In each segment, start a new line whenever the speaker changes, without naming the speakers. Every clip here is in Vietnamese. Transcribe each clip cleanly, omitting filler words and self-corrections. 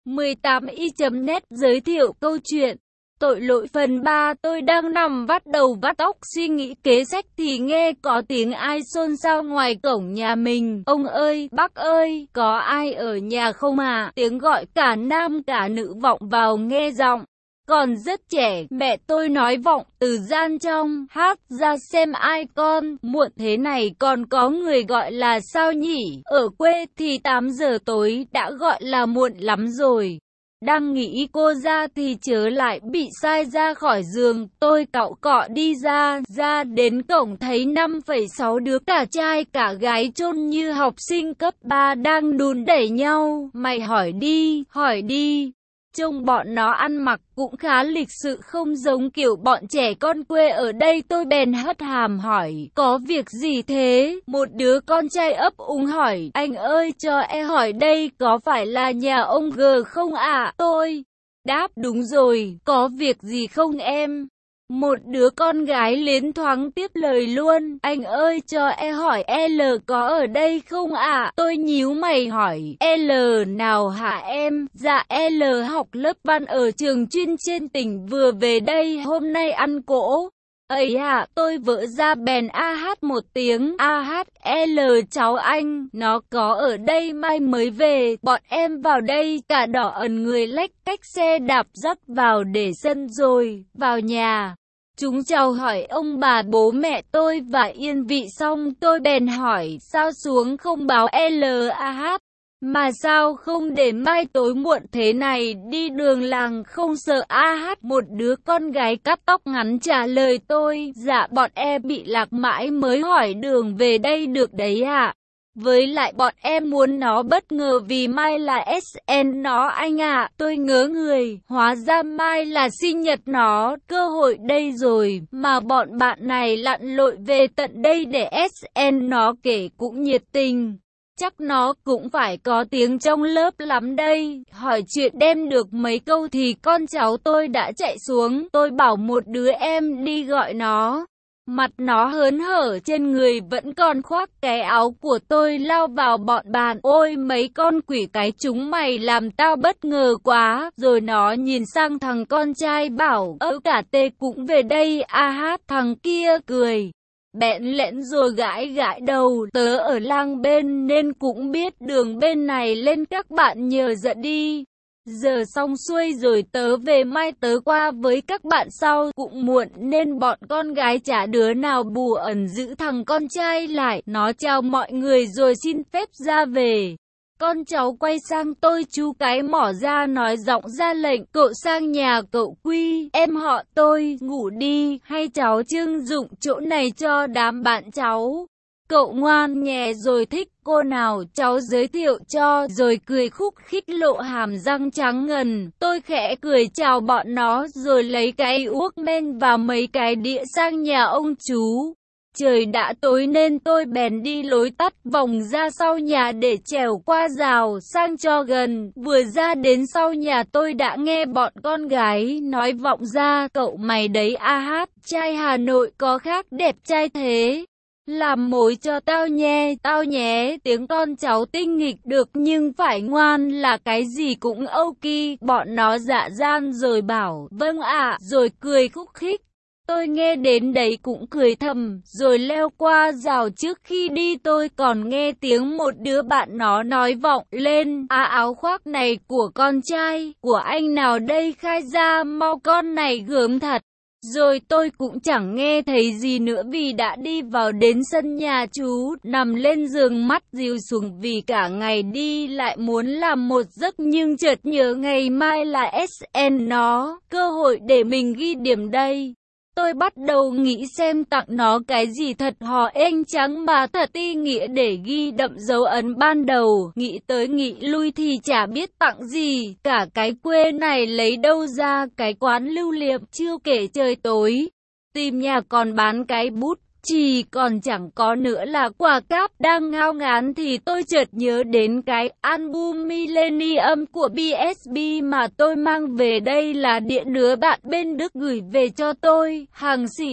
18i.net giới thiệu câu chuyện Tội lỗi phần 3. Tôi đang nằm vắt đầu vắt óc suy nghĩ kế sách thì nghe có tiếng ai xôn xao ngoài cổng nhà mình. Ông ơi, bác ơi, có ai ở nhà không ạ? Tiếng gọi cả nam cả nữ vọng vào nghe giọng còn rất trẻ. Mẹ tôi nói vọng từ gian trong hát ra xem ai con. Muộn thế này còn có người gọi là sao nhỉ? Ở quê thì 8 giờ tối đã gọi là muộn lắm rồi. Đang nghĩ cô ra thì chớ lại bị sai ra khỏi giường. Tôi cạo cọ đi ra đến cổng thấy 5,6 đứa cả trai cả gái chôn như học sinh cấp 3 đang đùn đẩy nhau. Mày hỏi đi. Trông bọn nó ăn mặc cũng khá lịch sự, không giống kiểu bọn trẻ con quê ở đây. Tôi bèn hất hàm hỏi, có việc gì thế? Một đứa con trai ấp úng hỏi, anh ơi cho em hỏi đây có phải là nhà ông G không ạ? Tôi đáp, đúng rồi, có việc gì không em? Một đứa con gái liến thoáng tiếp lời luôn, anh ơi cho em hỏi L có ở đây không ạ? Tôi nhíu mày hỏi, L nào hả em? Dạ L học lớp văn ở trường chuyên trên tỉnh, vừa về đây hôm nay ăn cỗ. Ấy à, tôi vỡ ra bèn hát một tiếng, L cháu anh, nó có ở đây mai mới về. Bọn em vào đây cả đỏ ẩn người lách cách xe đạp dắt vào để sân rồi vào nhà. Chúng chào hỏi ông bà bố mẹ tôi và yên vị xong tôi bèn hỏi sao xuống không báo LAH, mà sao không để mai tối muộn thế này đi đường làng không sợ một đứa con gái cắt tóc ngắn trả lời tôi, dạ bọn em bị lạc mãi mới hỏi đường về đây được đấy ạ. Với lại bọn em muốn nó bất ngờ vì mai là SN nó anh ạ. Tôi ngớ người, hóa ra mai là sinh nhật nó, cơ hội đây rồi, mà bọn bạn này lặn lội về tận đây để SN nó kể cũng nhiệt tình. Chắc nó cũng phải có tiếng trong lớp lắm đây. Hỏi chuyện đem được mấy câu thì con cháu tôi đã chạy xuống, tôi bảo một đứa em đi gọi nó. Mặt nó hớn hở, trên người vẫn còn khoác cái áo của tôi, lao vào bọn bạn. Ôi mấy con quỷ cái chúng mày làm tao bất ngờ quá. Rồi nó nhìn sang thằng con trai bảo, cả tê cũng về đây thằng kia cười bẽn lẽn rồi gãi đầu, tớ ở làng bên nên cũng biết đường bên này lên các bạn nhờ dẫn đi. Giờ xong xuôi rồi tớ về, mai tớ qua với các bạn sau, cũng muộn nên bọn con gái chả đứa nào bù ẩn giữ thằng con trai lại. Nó chào mọi người rồi xin phép ra về. Con cháu quay sang tôi, chú cái mỏ ra nói giọng ra lệnh, cậu sang nhà cậu Quy, em họ tôi, ngủ đi, hay cháu trưng dụng chỗ này cho đám bạn cháu. Cậu ngoan nhè rồi thích cô nào cháu giới thiệu cho, rồi cười khúc khích lộ hàm răng trắng ngần. Tôi khẽ cười chào bọn nó rồi lấy cái uốc men và mấy cái đĩa sang nhà ông chú. Trời đã tối nên tôi bèn đi lối tắt vòng ra sau nhà để trèo qua rào sang cho gần. Vừa ra đến sau nhà tôi đã nghe bọn con gái nói vọng ra, cậu mày đấy trai Hà Nội có khác đẹp trai thế. Làm mối cho tao nhé, tiếng con cháu tinh nghịch được nhưng phải ngoan là cái gì cũng ok. Bọn nó dạ gian rồi bảo, vâng ạ, rồi cười khúc khích. Tôi nghe đến đấy cũng cười thầm, rồi leo qua rào. Trước khi đi tôi còn nghe tiếng một đứa bạn nó nói vọng lên, áo khoác này của con trai, của anh nào đây khai ra mau, con này gớm thật. Rồi tôi cũng chẳng nghe thấy gì nữa vì đã đi vào đến sân nhà chú, nằm lên giường mắt dịu xuống vì cả ngày đi lại muốn làm một giấc nhưng chợt nhớ ngày mai là SN nó, cơ hội để mình ghi điểm đây. Tôi bắt đầu nghĩ xem tặng nó cái gì thật hò ênh trắng mà thật ý nghĩa để ghi đậm dấu ấn ban đầu. Nghĩ tới nghĩ lui thì chả biết tặng gì, cả cái quê này lấy đâu ra cái quán lưu niệm. Chưa kể trời tối, tìm nhà còn bán cái bút chì, còn chẳng có nữa là quả cáp. Đang ngao ngán thì tôi chợt nhớ đến cái album Millennium của BSB mà tôi mang về đây là đĩa đứa bạn bên Đức gửi về cho tôi, hàng xịn.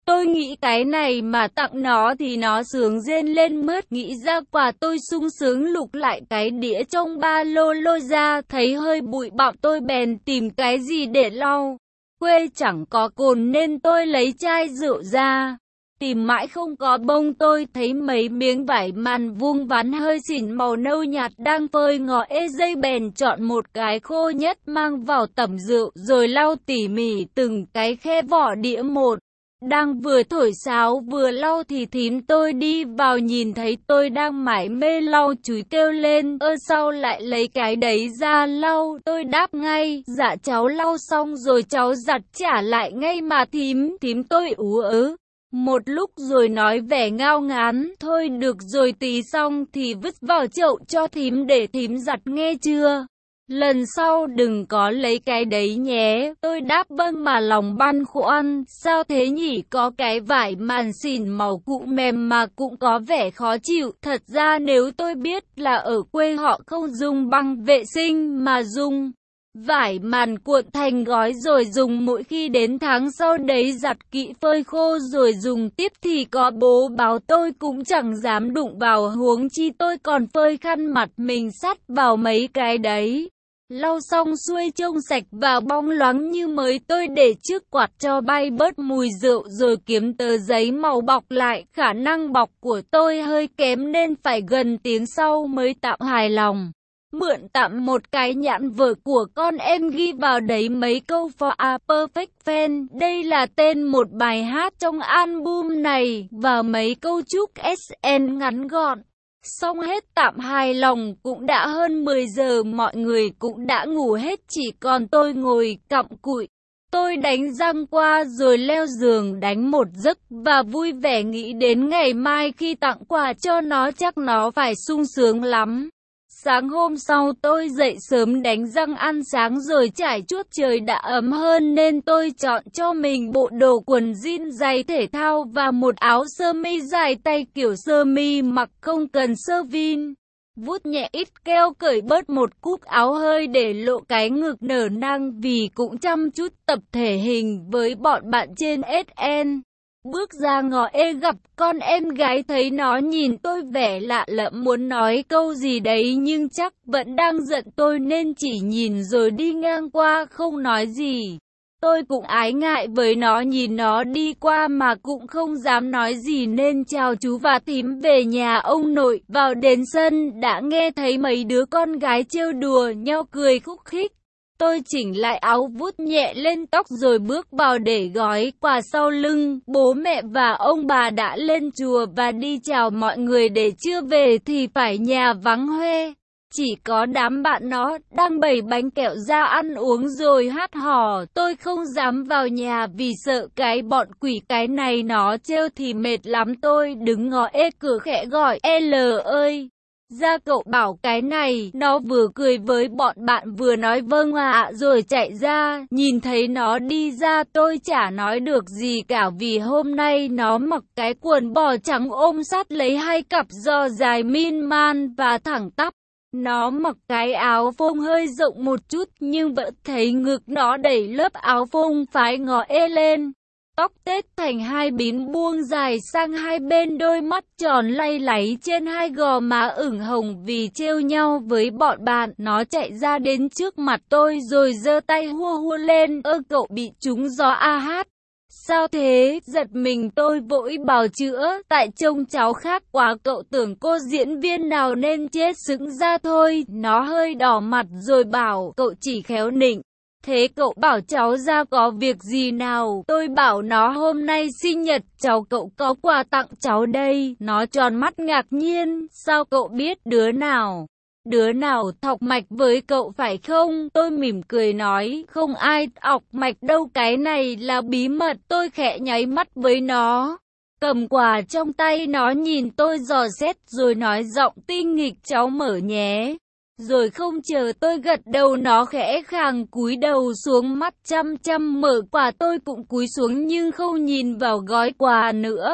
Tôi nghĩ cái này mà tặng nó thì nó sướng rên lên mướt. Nghĩ ra quà tôi sung sướng lục lại cái đĩa trong ba lô lôi ra, thấy hơi bụi bặm tôi bèn tìm cái gì để lau. Quê chẳng có cồn nên tôi lấy chai rượu ra. Tìm mãi không có bông, tôi thấy mấy miếng vải màn vuông vắn hơi xỉn màu nâu nhạt đang phơi ngọ dây, bèn chọn một cái khô nhất mang vào tẩm rượu rồi lau tỉ mỉ từng cái khe vỏ đĩa một. Đang vừa thổi sáo vừa lau thì thím tôi đi vào nhìn thấy tôi đang mải mê lau chúi kêu lên: Sao lại lấy cái đấy ra lau? Tôi đáp ngay: Dạ cháu lau xong rồi cháu giặt trả lại ngay mà thím. Thím tôi ú ớ một lúc rồi nói vẻ ngao ngán: Thôi được rồi, tí xong thì vứt vào chậu cho thím để thím giặt nghe chưa? Lần sau đừng có lấy cái đấy nhé. Tôi đáp vâng mà lòng băn khoăn, sao thế nhỉ, có cái vải màn xỉn màu cụ mềm mà cũng có vẻ khó chịu. Thật ra nếu tôi biết là ở quê họ không dùng băng vệ sinh mà dùng vải màn cuộn thành gói rồi dùng, mỗi khi đến tháng sau đấy giặt kỹ phơi khô rồi dùng tiếp thì có bố báo tôi cũng chẳng dám đụng vào, huống chi tôi còn phơi khăn mặt mình sắt vào mấy cái đấy. Lau xong xuôi trông sạch và bóng loáng như mới, tôi để trước quạt cho bay bớt mùi rượu rồi kiếm tờ giấy màu bọc lại. Khả năng bọc của tôi hơi kém nên phải gần tiếng sau mới tạm hài lòng. Mượn tạm một cái nhãn vở của con em, ghi vào đấy mấy câu For a Perfect Fan, đây là tên một bài hát trong album này, và mấy câu chúc SN ngắn gọn. Xong hết tạm hài lòng, cũng đã hơn 10 giờ, mọi người cũng đã ngủ hết, chỉ còn tôi ngồi cặm cụi. Tôi đánh răng qua rồi leo giường đánh một giấc và vui vẻ nghĩ đến ngày mai khi tặng quà cho nó, chắc nó phải sung sướng lắm. Sáng hôm sau tôi dậy sớm đánh răng ăn sáng rồi trải chuốt, trời đã ấm hơn nên tôi chọn cho mình bộ đồ quần jean giày thể thao và một áo sơ mi dài tay kiểu sơ mi mặc không cần sơ vin. Vuốt nhẹ ít keo, cởi bớt một cúc áo hơi để lộ cái ngực nở nang vì cũng chăm chút tập thể hình với bọn bạn trên SN. Bước ra ngõ gặp con em gái, thấy nó nhìn tôi vẻ lạ lẫm muốn nói câu gì đấy nhưng chắc vẫn đang giận tôi nên chỉ nhìn rồi đi ngang qua không nói gì. Tôi cũng ái ngại với nó, nhìn nó đi qua mà cũng không dám nói gì nên chào chú và thím về nhà ông nội. Vào đến sân đã nghe thấy mấy đứa con gái trêu đùa nhau cười khúc khích. Tôi chỉnh lại áo, vuốt nhẹ lên tóc rồi bước vào để gói quà sau lưng. Bố mẹ và ông bà đã lên chùa và đi chào mọi người để chưa về thì phải nhà vắng hoe. Chỉ có đám bạn nó đang bày bánh kẹo ra ăn uống rồi hát hò. Tôi không dám vào nhà vì sợ cái bọn quỷ cái này nó trêu thì mệt lắm. Tôi đứng ngó cửa khẽ gọi: L ơi! Ra cậu bảo cái này. Nó vừa cười với bọn bạn vừa nói vâng ạ rồi chạy ra. Nhìn thấy nó đi ra tôi chả nói được gì cả vì hôm nay nó mặc cái quần bò trắng ôm sát lấy hai cặp giò dài min man và thẳng tắp. Nó mặc cái áo phông hơi rộng một chút nhưng vẫn thấy ngực nó đẩy lớp áo phông phái ngó lên. Tóc tết thành hai bím buông dài sang hai bên, đôi mắt tròn lay láy trên hai gò má ửng hồng vì trêu nhau với bọn bạn. Nó chạy ra đến trước mặt tôi rồi giơ tay hua hua lên: Cậu bị trúng gió à hát? Sao thế? Giật mình tôi vội bào chữa: Tại trông cháu khác quá, cậu tưởng cô diễn viên nào nên chết sững ra thôi. Nó hơi đỏ mặt rồi bảo: Cậu chỉ khéo nịnh. Thế cậu bảo cháu ra có việc gì nào? Tôi bảo nó hôm nay sinh nhật cháu, cậu có quà tặng cháu đây. Nó tròn mắt ngạc nhiên: Sao cậu biết? Đứa nào? Đứa nào thọc mạch với cậu phải không? Tôi mỉm cười nói: Không ai ọc mạch đâu, cái này là bí mật. Tôi khẽ nháy mắt với nó, cầm quà trong tay. Nó nhìn tôi dò xét rồi nói giọng tinh nghịch: Cháu mở nhé. Rồi không chờ tôi gật đầu nó khẽ khàng cúi đầu xuống, mắt chăm chăm mở quà. Tôi cũng cúi xuống nhưng không nhìn vào gói quà nữa.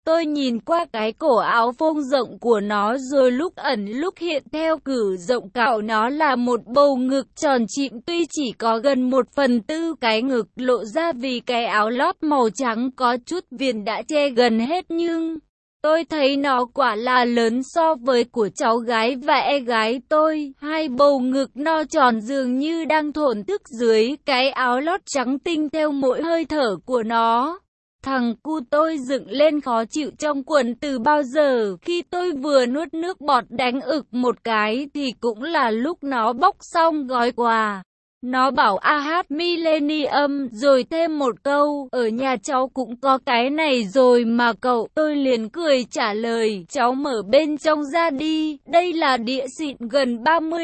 Tôi nhìn qua cái cổ áo phông rộng của nó rồi lúc ẩn lúc hiện theo cử rộng cạo nó là một bầu ngực tròn trịm tuy chỉ có gần 1/4 cái ngực lộ ra vì cái áo lót màu trắng có chút viền đã che gần hết nhưng tôi thấy nó quả là lớn so với của cháu gái và em gái tôi. Hai bầu ngực no tròn dường như đang thổn thức dưới cái áo lót trắng tinh theo mỗi hơi thở của nó. Thằng cu tôi dựng lên khó chịu trong quần từ bao giờ, khi tôi vừa nuốt nước bọt đánh ực một cái thì cũng là lúc nó bóc xong gói quà. Nó bảo hát Millennium rồi thêm một câu, ở nhà cháu cũng có cái này rồi mà cậu. Tôi liền cười trả lời, cháu mở bên trong ra đi, đây là đĩa xịn gần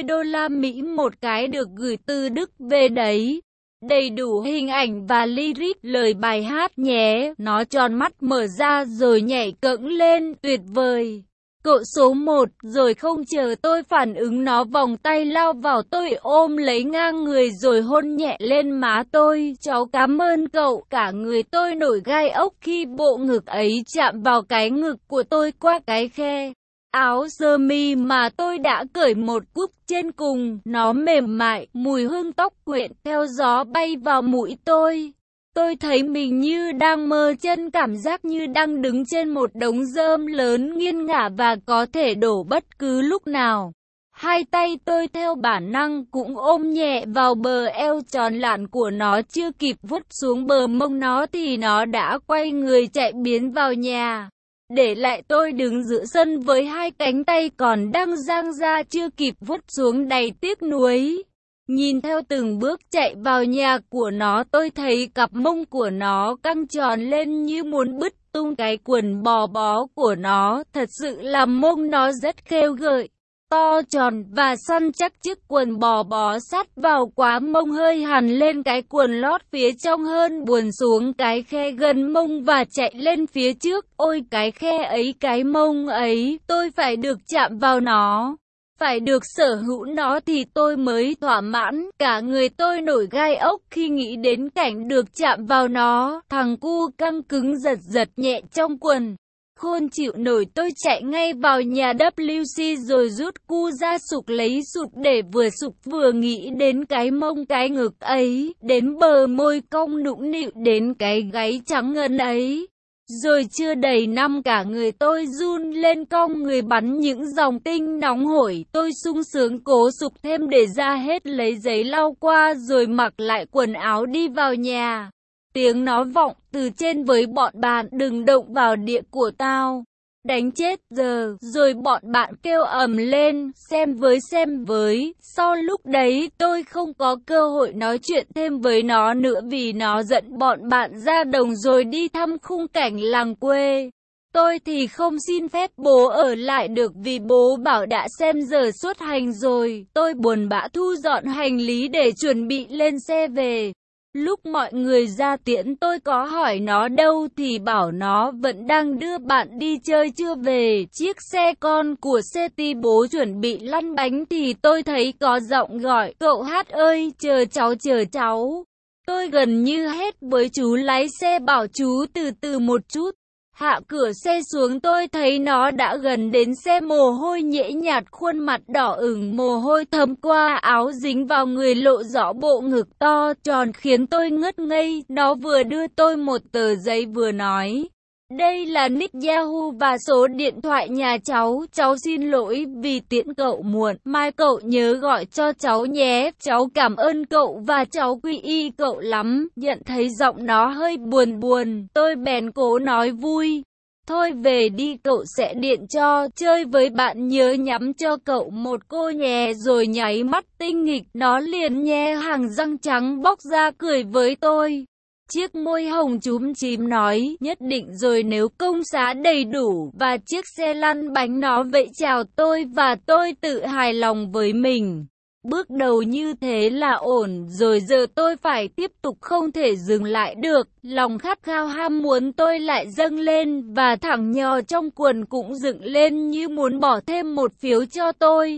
$30 một cái được gửi từ Đức về đấy. Đầy đủ hình ảnh và lyric lời bài hát nhé. Nó tròn mắt mở ra rồi nhảy cẫng lên, tuyệt vời. Cậu số 1, rồi không chờ tôi phản ứng nó vòng tay lao vào tôi ôm lấy ngang người rồi hôn nhẹ lên má tôi. Cháu cảm ơn cậu. Cả người tôi nổi gai ốc khi bộ ngực ấy chạm vào cái ngực của tôi qua cái khe áo sơ mi mà tôi đã cởi một cúc trên cùng. Nó mềm mại, mùi hương tóc quyện theo gió bay vào mũi tôi. Tôi thấy mình như đang mơ chân, cảm giác như đang đứng trên một đống rơm lớn nghiêng ngả và có thể đổ bất cứ lúc nào. Hai tay tôi theo bản năng cũng ôm nhẹ vào bờ eo tròn lạn của nó, chưa kịp vuốt xuống bờ mông nó thì nó đã quay người chạy biến vào nhà. Để lại tôi đứng giữa sân với hai cánh tay còn đang dang ra chưa kịp vuốt xuống đầy tiếc nuối. Nhìn theo từng bước chạy vào nhà của nó tôi thấy cặp mông của nó căng tròn lên như muốn bứt tung cái quần bò bó của nó. Thật sự là mông nó rất khêu gợi, to tròn và săn chắc, chiếc quần bò bó sát vào quá mông hơi hằn lên cái quần lót phía trong hơn buồn xuống cái khe gần mông và chạy lên phía trước. Ôi cái khe ấy, cái mông ấy, tôi phải được chạm vào nó. Phải được sở hữu nó thì tôi mới thỏa mãn. Cả người tôi nổi gai ốc khi nghĩ đến cảnh được chạm vào nó. Thằng cu căng cứng giật giật nhẹ trong quần. Khôn chịu nổi tôi chạy ngay vào nhà WC rồi rút cu ra sục lấy sụt để vừa sục vừa nghĩ đến cái mông cái ngực ấy, đến bờ môi cong nũng nịu, đến cái gáy trắng ngần ấy. Rồi chưa đầy năm cả người tôi run lên cong người bắn những dòng tinh nóng hổi. Tôi sung sướng cố sục thêm để ra hết lấy giấy lau qua rồi mặc lại quần áo đi vào nhà. Tiếng nó vọng từ trên với bọn bạn, đừng động vào đĩa của tao. Đánh chết giờ, rồi bọn bạn kêu ầm lên, xem với. Sau lúc đấy tôi không có cơ hội nói chuyện thêm với nó nữa vì nó dẫn bọn bạn ra đồng rồi đi thăm khung cảnh làng quê. Tôi thì không xin phép bố ở lại được vì bố bảo đã xem giờ xuất hành rồi. Tôi buồn bã thu dọn hành lý để chuẩn bị lên xe về. Lúc mọi người ra tiễn tôi có hỏi nó đâu thì bảo nó vẫn đang đưa bạn đi chơi chưa về. Chiếc xe con của Seti bố chuẩn bị lăn bánh thì tôi thấy có giọng gọi, cậu Hát ơi, chờ cháu. Tôi gần như hét với chú lái xe bảo chú từ từ một chút. Hạ cửa xe xuống tôi thấy nó đã gần đến xe, mồ hôi nhễ nhạt, khuôn mặt đỏ ửng, mồ hôi thấm qua áo dính vào người lộ rõ bộ ngực to tròn khiến tôi ngất ngây. Nó vừa đưa tôi một tờ giấy vừa nói, đây là nick Yahoo và số điện thoại nhà cháu xin lỗi vì tiễn cậu muộn, mai cậu nhớ gọi cho cháu nhé, cháu cảm ơn cậu và cháu quy y cậu lắm. Nhận thấy giọng nó hơi buồn, tôi bèn cố nói vui, thôi về đi, cậu sẽ điện cho, chơi với bạn nhớ nhắm cho cậu một cô nhé. Rồi nháy mắt tinh nghịch, nó liền nhe hàng răng trắng bóc ra cười với tôi. Chiếc môi hồng chúm chím nói, nhất định rồi, nếu công xá đầy đủ và chiếc xe lăn bánh nó vậy chào tôi và tôi tự hài lòng với mình. Bước đầu như thế là ổn rồi, giờ tôi phải tiếp tục, không thể dừng lại được. Lòng khát khao ham muốn tôi lại dâng lên và thẳng nhò trong quần cũng dựng lên như muốn bỏ thêm một phiếu cho tôi.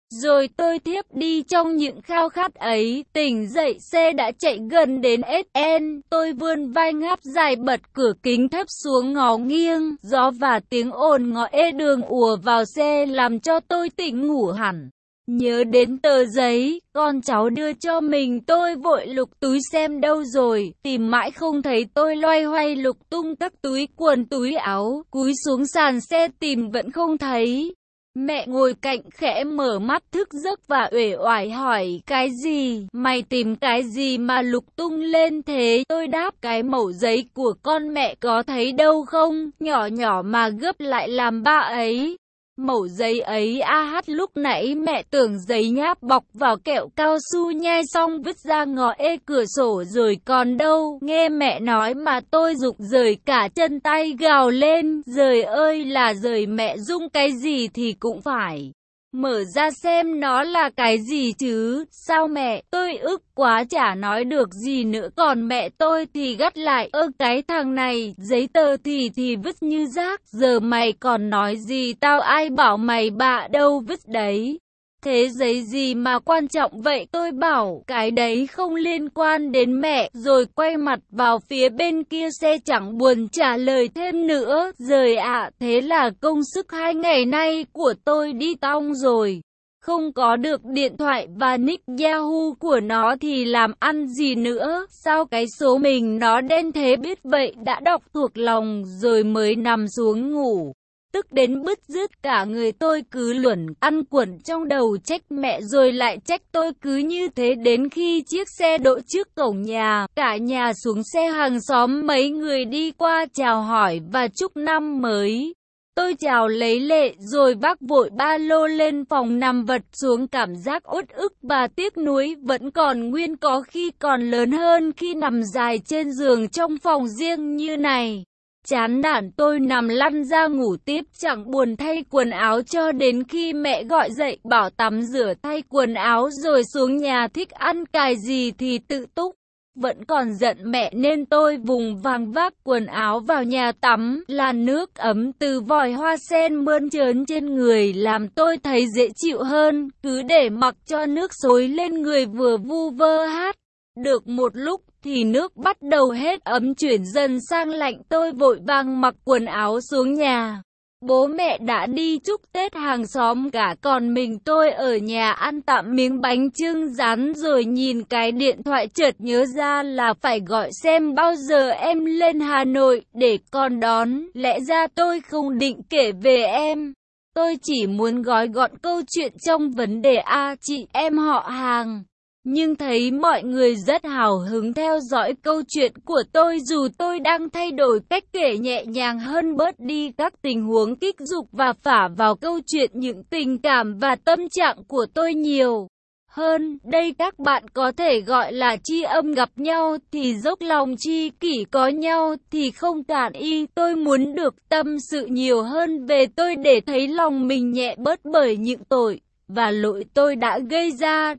Rồi tôi thiếp đi trong những khao khát ấy, tỉnh dậy xe đã chạy gần đến SN, tôi vươn vai ngáp dài bật cửa kính thấp xuống ngó nghiêng, gió và tiếng ồn ngõ ê đường ùa vào xe làm cho tôi tỉnh ngủ hẳn. Nhớ đến tờ giấy, con cháu đưa cho mình tôi vội lục túi xem đâu rồi, tìm mãi không thấy tôi loay hoay lục tung các túi quần túi áo, cúi xuống sàn xe tìm vẫn không thấy. Mẹ ngồi cạnh khẽ mở mắt thức giấc và uể oải hỏi, cái gì, mày tìm cái gì mà lục tung lên thế? Tôi đáp, cái mẩu giấy của con mẹ có thấy đâu không, nhỏ nhỏ mà gấp lại làm ba ấy. Mẩu giấy ấy lúc nãy mẹ tưởng giấy nháp bọc vào kẹo cao su nhai xong vứt ra ngõ ê cửa sổ rồi còn đâu. Nghe mẹ nói mà tôi rụng rời cả chân tay gào lên, giời ơi là giời, mẹ dung cái gì thì cũng phải mở ra xem nó là cái gì chứ, sao mẹ? Tôi ức quá chả nói được gì nữa, còn mẹ tôi thì gắt lại, cái thằng này, giấy tờ thì vứt như rác, giờ mày còn nói gì, tao ai bảo mày bạ đâu vứt đấy. Thế giấy gì mà quan trọng vậy? Tôi bảo, cái đấy không liên quan đến mẹ, rồi quay mặt vào phía bên kia xe chẳng buồn trả lời thêm nữa. Giời ạ, thế là công sức 2 ngày nay của tôi đi tong rồi. Không có được điện thoại và nick Yahoo của nó thì làm ăn gì nữa, sao cái số mình nó đen thế biết vậy, đã đọc thuộc lòng rồi mới nằm xuống ngủ. Tức đến bứt rứt cả người, tôi cứ luẩn ăn quẩn trong đầu, trách mẹ rồi lại trách tôi, cứ như thế đến khi chiếc xe đỗ trước cổng nhà, cả nhà xuống xe, hàng xóm mấy người đi qua chào hỏi và chúc năm mới. Tôi chào lấy lệ rồi vác vội ba lô lên phòng nằm vật xuống, cảm giác uất ức và tiếc nuối vẫn còn nguyên, có khi còn lớn hơn khi nằm dài trên giường trong phòng riêng như này. Chán nản tôi nằm lăn ra ngủ tiếp, chẳng buồn thay quần áo cho đến khi mẹ gọi dậy bảo tắm rửa thay quần áo rồi xuống nhà, thích ăn cài gì thì tự túc. Vẫn còn giận mẹ nên tôi vùng vàng vác quần áo vào nhà tắm, làn nước ấm từ vòi hoa sen mơn trớn trên người làm tôi thấy dễ chịu hơn, cứ để mặc cho nước xối lên người vừa vu vơ hát. Được một lúc thì nước bắt đầu hết ấm chuyển dần sang lạnh, tôi vội vàng mặc quần áo xuống nhà. Bố mẹ đã đi chúc Tết hàng xóm cả, còn mình tôi ở nhà ăn tạm miếng bánh chưng rán, rồi nhìn cái điện thoại chợt nhớ ra là phải gọi xem bao giờ em lên Hà Nội để con đón. Lẽ ra tôi không định kể về em, tôi chỉ muốn gói gọn câu chuyện trong vấn đề chị em họ hàng. Nhưng thấy mọi người rất hào hứng theo dõi câu chuyện của tôi, dù tôi đang thay đổi cách kể nhẹ nhàng hơn, bớt đi các tình huống kích dục và phả vào câu chuyện những tình cảm và tâm trạng của tôi nhiều hơn. Đây các bạn có thể gọi là tri âm gặp nhau thì dốc lòng, tri kỷ có nhau thì không cạn y. Tôi muốn được tâm sự nhiều hơn về tôi để thấy lòng mình nhẹ bớt bởi những tội và lỗi tôi đã gây ra.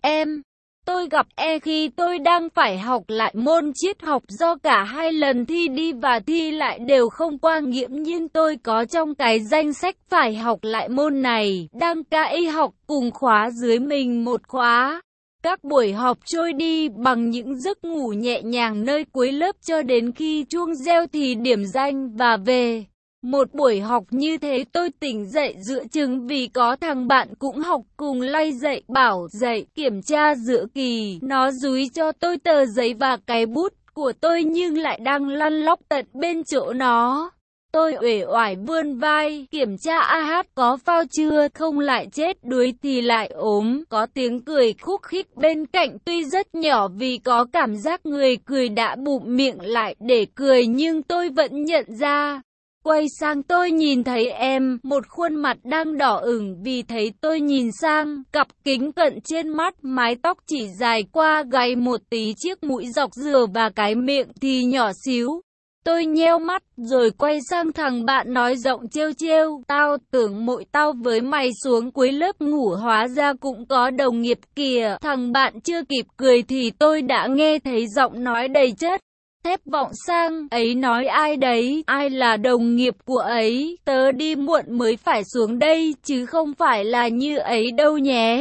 Tôi gặp khi tôi đang phải học lại môn triết học, do cả 2 lần thi đi và thi lại đều không qua, nghiễm nhiên tôi có trong cái danh sách phải học lại môn này, đang học cùng khóa dưới mình một khóa. Các buổi học trôi đi bằng những giấc ngủ nhẹ nhàng nơi cuối lớp cho đến khi chuông reo thì điểm danh và về. Một buổi học như thế tôi tỉnh dậy giữa chừng vì có thằng bạn cũng học cùng lay dậy bảo dậy kiểm tra giữa kỳ. Nó dúi cho tôi tờ giấy và cái bút của tôi nhưng lại đang lăn lóc tận bên chỗ nó. Tôi uể oải vươn vai, kiểm tra có phao chưa, không lại chết đuối thì lại ốm. Có tiếng cười khúc khích bên cạnh, tuy rất nhỏ vì có cảm giác người cười đã bụm miệng lại để cười nhưng tôi vẫn nhận ra. Quay sang tôi nhìn thấy em, một khuôn mặt đang đỏ ửng vì thấy tôi nhìn sang, cặp kính cận trên mắt, mái tóc chỉ dài qua gáy một tí, chiếc mũi dọc dừa và cái miệng thì nhỏ xíu. Tôi nheo mắt rồi quay sang thằng bạn nói giọng trêu trêu, tao tưởng mỗi tao với mày xuống cuối lớp ngủ hóa ra cũng có đồng nghiệp kìa. Thằng bạn chưa kịp cười thì tôi đã nghe thấy giọng nói đầy chất thép vọng sang, ấy nói ai đấy, ai là đồng nghiệp của ấy, tớ đi muộn mới phải xuống đây, chứ không phải là như ấy đâu nhé.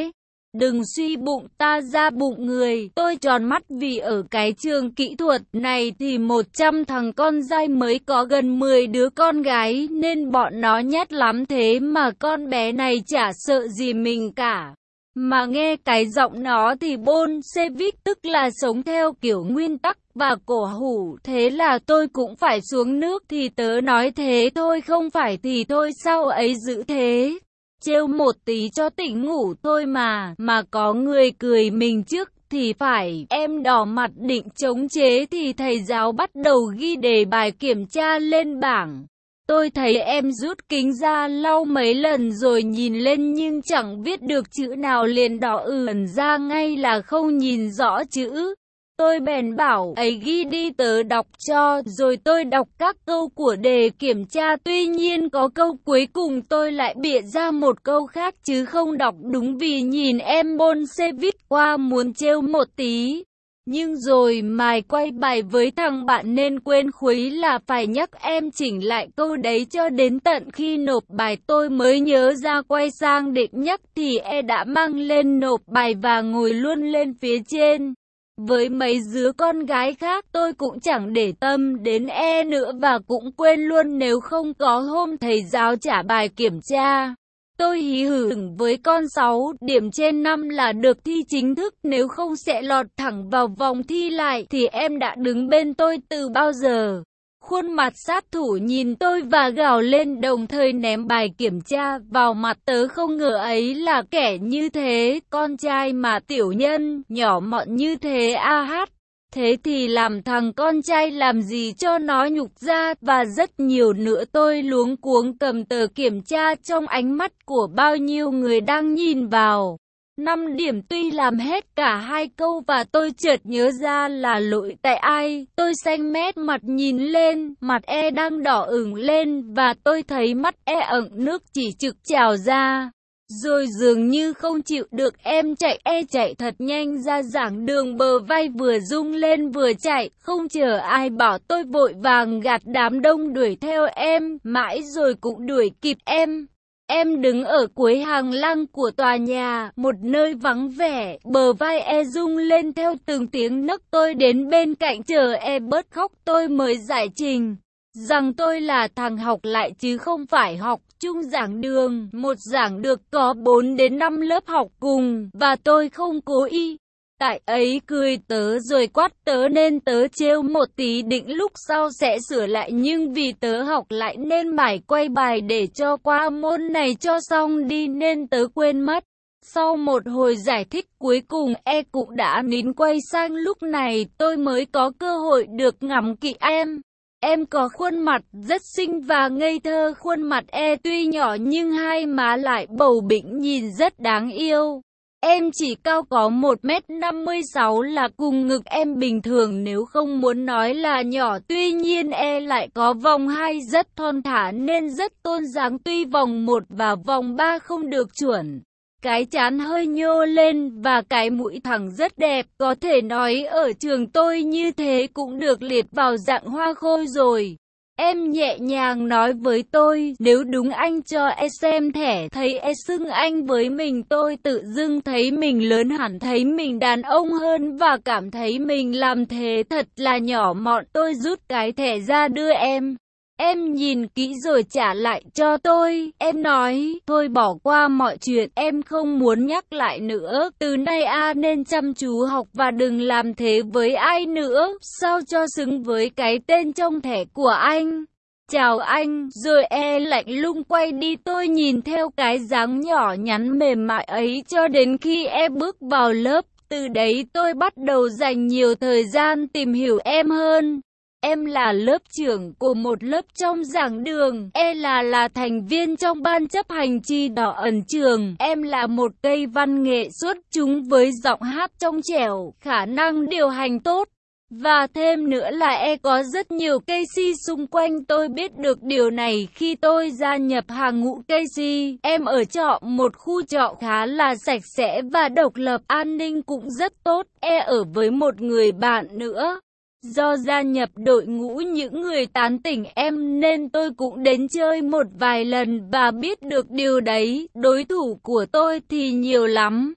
Đừng suy bụng ta ra bụng người. Tôi tròn mắt vì ở cái trường kỹ thuật này thì 100 thằng con trai mới có gần 10 đứa con gái, nên bọn nó nhát lắm, thế mà con bé này chả sợ gì mình cả. Mà nghe cái giọng nó thì Bolshevik, tức là sống theo kiểu nguyên tắc và cổ hủ. Thế là tôi cũng phải xuống nước, thì tớ nói thế thôi, không phải thì thôi, sao ấy dữ thế. Trêu một tí cho tỉnh ngủ thôi mà có người cười mình trước thì phải. Em đỏ mặt định chống chế thì thầy giáo bắt đầu ghi đề bài kiểm tra lên bảng. Tôi thấy em rút kính ra lau mấy lần rồi nhìn lên nhưng chẳng viết được chữ nào, liền đỏ ửng ra ngay là không nhìn rõ chữ. Tôi bèn bảo ấy ghi đi tớ đọc cho, rồi tôi đọc các câu của đề kiểm tra, tuy nhiên có câu cuối cùng tôi lại bịa ra một câu khác chứ không đọc đúng, vì nhìn em Bolshevik qua muốn trêu một tí. Nhưng rồi mài quay bài với thằng bạn nên quên khuấy là phải nhắc em chỉnh lại câu đấy, cho đến tận khi nộp bài tôi mới nhớ ra, quay sang định nhắc thì đã mang lên nộp bài và ngồi luôn lên phía trên. Với mấy đứa con gái khác tôi cũng chẳng để tâm đến nữa và cũng quên luôn, nếu không có hôm thầy giáo trả bài kiểm tra. Tôi hí hửng với con 6 điểm trên 5 là được thi chính thức, nếu không sẽ lọt thẳng vào vòng thi lại thì em đã đứng bên tôi từ bao giờ. Khuôn mặt sát thủ nhìn tôi và gào lên, đồng thời ném bài kiểm tra vào mặt tớ. Không ngờ ấy là kẻ như thế, con trai mà tiểu nhân, nhỏ mọn như thế hát. Thế thì làm thằng con trai làm gì cho nó nhục ra, và rất nhiều nữa. Tôi luống cuống cầm tờ kiểm tra trong ánh mắt của bao nhiêu người đang nhìn vào. 5 điểm tuy làm hết cả 2 câu và tôi chợt nhớ ra là lỗi tại ai. Tôi xanh mét mặt nhìn lên, mặt đang đỏ ửng lên và tôi thấy mắt ẩn nước chỉ trực trào ra. Rồi dường như không chịu được em chạy thật nhanh ra giảng đường, bờ vai vừa rung lên vừa chạy, không chờ ai bảo tôi vội vàng gạt đám đông đuổi theo em, mãi rồi cũng đuổi kịp em. Em đứng ở cuối hành lang của tòa nhà, một nơi vắng vẻ, bờ vai rung lên theo từng tiếng nấc. Tôi đến bên cạnh chờ bớt khóc tôi mới giải trình rằng tôi là thằng học lại chứ không phải học chung giảng đường. Một giảng được có 4 đến 5 lớp học cùng, và tôi không cố ý. Tại ấy cười tớ rồi quát tớ nên tớ trêu một tí, định lúc sau sẽ sửa lại, nhưng vì tớ học lại nên mải quay bài để cho qua môn này cho xong đi nên tớ quên mất. Sau một hồi giải thích cuối cùng cũng đã nín, quay sang lúc này tôi mới có cơ hội được ngắm kỹ em. Em có khuôn mặt rất xinh và ngây thơ, khuôn mặt tuy nhỏ nhưng hai má lại bầu bĩnh nhìn rất đáng yêu. Em chỉ cao có 1m56 là cùng ngực em bình thường, nếu không muốn nói là nhỏ. Tuy nhiên lại có vòng 2 rất thon thả nên rất tôn dáng, tuy vòng 1 và vòng 3 không được chuẩn. Cái trán hơi nhô lên và cái mũi thẳng rất đẹp, có thể nói ở trường tôi như thế cũng được liệt vào dạng hoa khôi rồi. Em nhẹ nhàng nói với tôi, nếu đúng anh cho xem thẻ, thấy xưng anh với mình. Tôi tự dưng thấy mình lớn hẳn, thấy mình đàn ông hơn và cảm thấy mình làm thế thật là nhỏ mọn. Tôi rút cái thẻ ra đưa em. Em nhìn kỹ rồi trả lại cho tôi. Em nói, thôi bỏ qua mọi chuyện, em không muốn nhắc lại nữa. Từ nay nên chăm chú học và đừng làm thế với ai nữa, sao cho xứng với cái tên trong thẻ của anh. Chào anh, rồi lạnh lùng quay đi. Tôi nhìn theo cái dáng nhỏ nhắn mềm mại ấy cho đến khi bước vào lớp. Từ đấy tôi bắt đầu dành nhiều thời gian tìm hiểu em hơn. Em là lớp trưởng của một lớp trong giảng đường. Là thành viên trong ban chấp hành chi đỏ ẩn trường. Em là một cây văn nghệ xuất chúng với giọng hát trong trẻo, khả năng điều hành tốt. Và thêm nữa là có rất nhiều cây si xung quanh. Tôi biết được điều này khi tôi gia nhập hàng ngũ cây si. Em ở trọ, một khu trọ khá là sạch sẽ và độc lập, an ninh cũng rất tốt. Ở với một người bạn nữa. Do gia nhập đội ngũ những người tán tỉnh em nên tôi cũng đến chơi một vài lần và biết được điều đấy. Đối thủ của tôi thì nhiều lắm.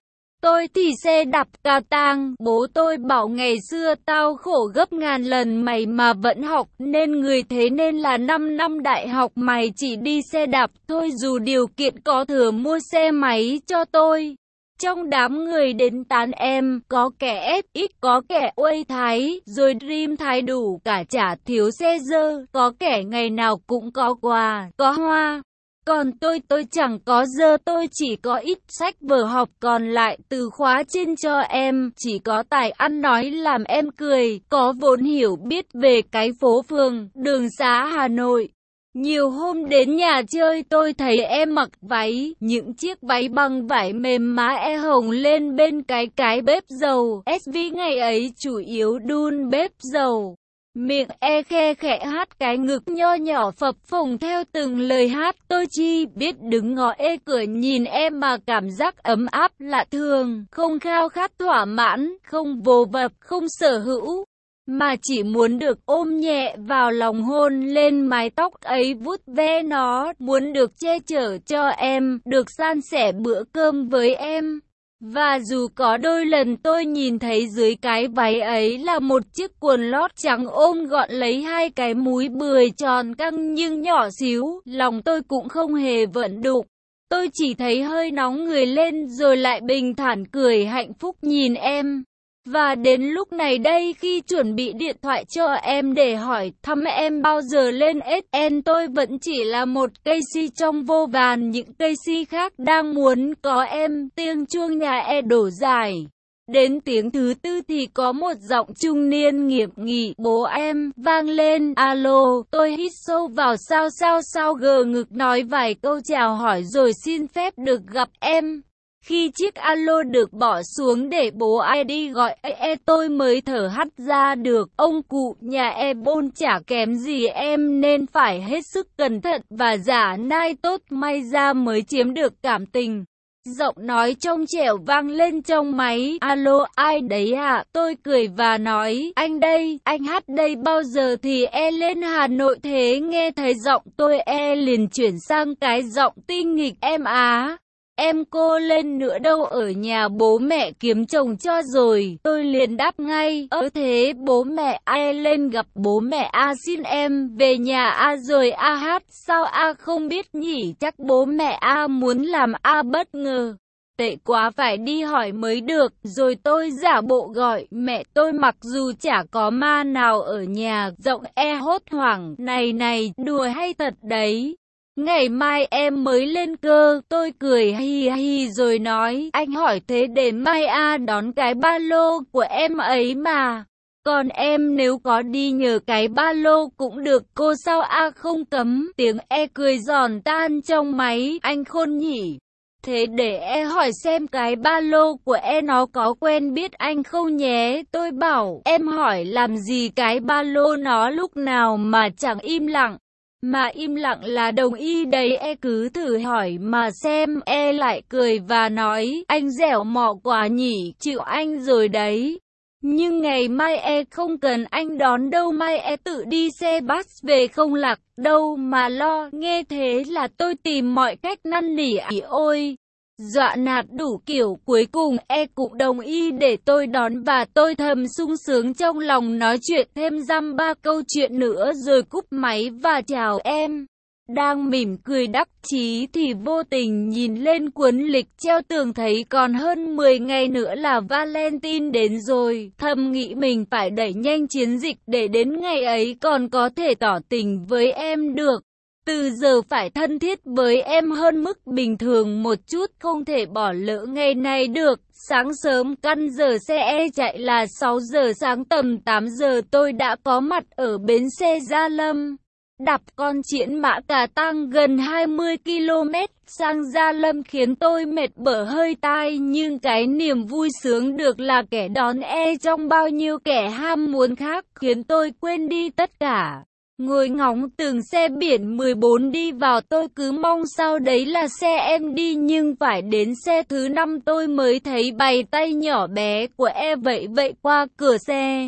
Tôi thì xe đạp cà tang, bố tôi bảo ngày xưa tao khổ gấp ngàn lần mày mà vẫn học, nên người thế nên là 5 năm đại học mày chỉ đi xe đạp thôi, dù điều kiện có thừa mua xe máy cho tôi. Trong đám người đến tán em, có kẻ FX, có kẻ uây thái, rồi Dream thái đủ cả chả thiếu xe dơ, có kẻ ngày nào cũng có quà, có hoa. Còn tôi chẳng có dơ, tôi chỉ có ít sách vở học, còn lại từ khóa trên cho em, chỉ có tài ăn nói làm em cười, có vốn hiểu biết về cái phố phường, đường xá Hà Nội. Nhiều hôm đến nhà chơi tôi thấy em mặc váy, những chiếc váy bằng vải mềm má hồng lên bên cái bếp dầu, SV ngày ấy chủ yếu đun bếp dầu. Miệng khe khẽ hát cái ngực nho nhỏ phập phồng theo từng lời hát, tôi chỉ biết đứng ngó cửa nhìn em mà cảm giác ấm áp lạ thường, không khao khát thỏa mãn, không vồ vập, không sở hữu, mà chỉ muốn được ôm nhẹ vào lòng hôn lên mái tóc ấy vuốt ve nó, muốn được che chở cho em, được san sẻ bữa cơm với em. Và dù có đôi lần tôi nhìn thấy dưới cái váy ấy là một chiếc quần lót trắng ôm gọn lấy hai cái múi bười tròn căng nhưng nhỏ xíu, lòng tôi cũng không hề vận đục. Tôi chỉ thấy hơi nóng người lên rồi lại bình thản cười hạnh phúc nhìn em. Và đến lúc này đây khi chuẩn bị điện thoại cho em để hỏi thăm em bao giờ lên SN, tôi vẫn chỉ là một cây si trong vô vàn những cây si khác đang muốn có em. Tiếng chuông nhà đổ dài. Đến tiếng thứ tư thì có một giọng trung niên nghiêm nghị, bố em, vang lên. Alo, tôi hít sâu vào sao gờ ngực nói vài câu chào hỏi rồi xin phép được gặp em. Khi chiếc alo được bỏ xuống để bố ai đi gọi tôi mới thở hắt ra được. Ông cụ nhà bôn chả kém gì em nên phải hết sức cẩn thận và giả nai tốt, may ra mới chiếm được cảm tình. Giọng nói trong trẻo vang lên trong máy. Alo, ai đấy ạ? Tôi cười và nói, anh đây, anh hát đây. Bao giờ thì lên Hà Nội thế? Nghe thấy giọng tôi liền chuyển sang cái giọng tinh nghịch, em á. Em cô lên nữa đâu, ở nhà bố mẹ kiếm chồng cho rồi. Tôi liền đáp ngay, thế bố mẹ lên gặp bố mẹ xin em về nhà rồi hát. Sao không biết nhỉ? Chắc bố mẹ muốn làm bất ngờ. Tệ quá, phải đi hỏi mới được. Rồi tôi giả bộ gọi mẹ tôi mặc dù chả có ma nào ở nhà. Giọng hốt hoảng, này, đùa hay thật đấy? Ngày mai em mới lên cơ. Tôi cười hi hi rồi nói, anh hỏi thế để mai đón cái ba lô của em ấy mà. Còn em nếu có đi nhờ cái ba lô cũng được, cô sao không cấm. Tiếng cười giòn tan trong máy, anh khôn nhỉ. Thế để hỏi xem cái ba lô của nó có quen biết anh không nhé. Tôi bảo, em hỏi làm gì, cái ba lô nó lúc nào mà chẳng im lặng. Mà im lặng là đồng ý đấy, cứ thử hỏi mà xem. Lại cười và nói, anh dẻo mọ quá nhỉ, chịu anh rồi đấy. Nhưng ngày mai không cần anh đón đâu, mai tự đi xe bus về không lạc đâu mà lo. Nghe thế là tôi tìm mọi cách năn nỉ ôi dọa nạt đủ kiểu, cuối cùng cũng đồng ý để tôi đón và tôi thầm sung sướng trong lòng, nói chuyện thêm dăm ba câu chuyện nữa rồi cúp máy và chào em. Đang mỉm cười đắc chí thì vô tình nhìn lên cuốn lịch treo tường thấy còn hơn 10 ngày nữa là Valentine đến rồi, thầm nghĩ mình phải đẩy nhanh chiến dịch để đến ngày ấy còn có thể tỏ tình với em được. Từ giờ phải thân thiết với em hơn mức bình thường một chút, không thể bỏ lỡ ngày này được. Sáng sớm căn giờ xe chạy là 6 giờ sáng, tầm 8 giờ tôi đã có mặt ở bến xe Gia Lâm. Đạp con Triển Mã Cà Tang gần 20 km sang Gia Lâm khiến tôi mệt bở hơi tai, nhưng cái niềm vui sướng được là kẻ đón trong bao nhiêu kẻ ham muốn khác khiến tôi quên đi tất cả. Ngồi ngóng từng xe biển 14 đi vào, tôi cứ mong sao đấy là xe em đi, nhưng phải đến xe thứ 5 tôi mới thấy bàn tay nhỏ bé của vậy qua cửa xe.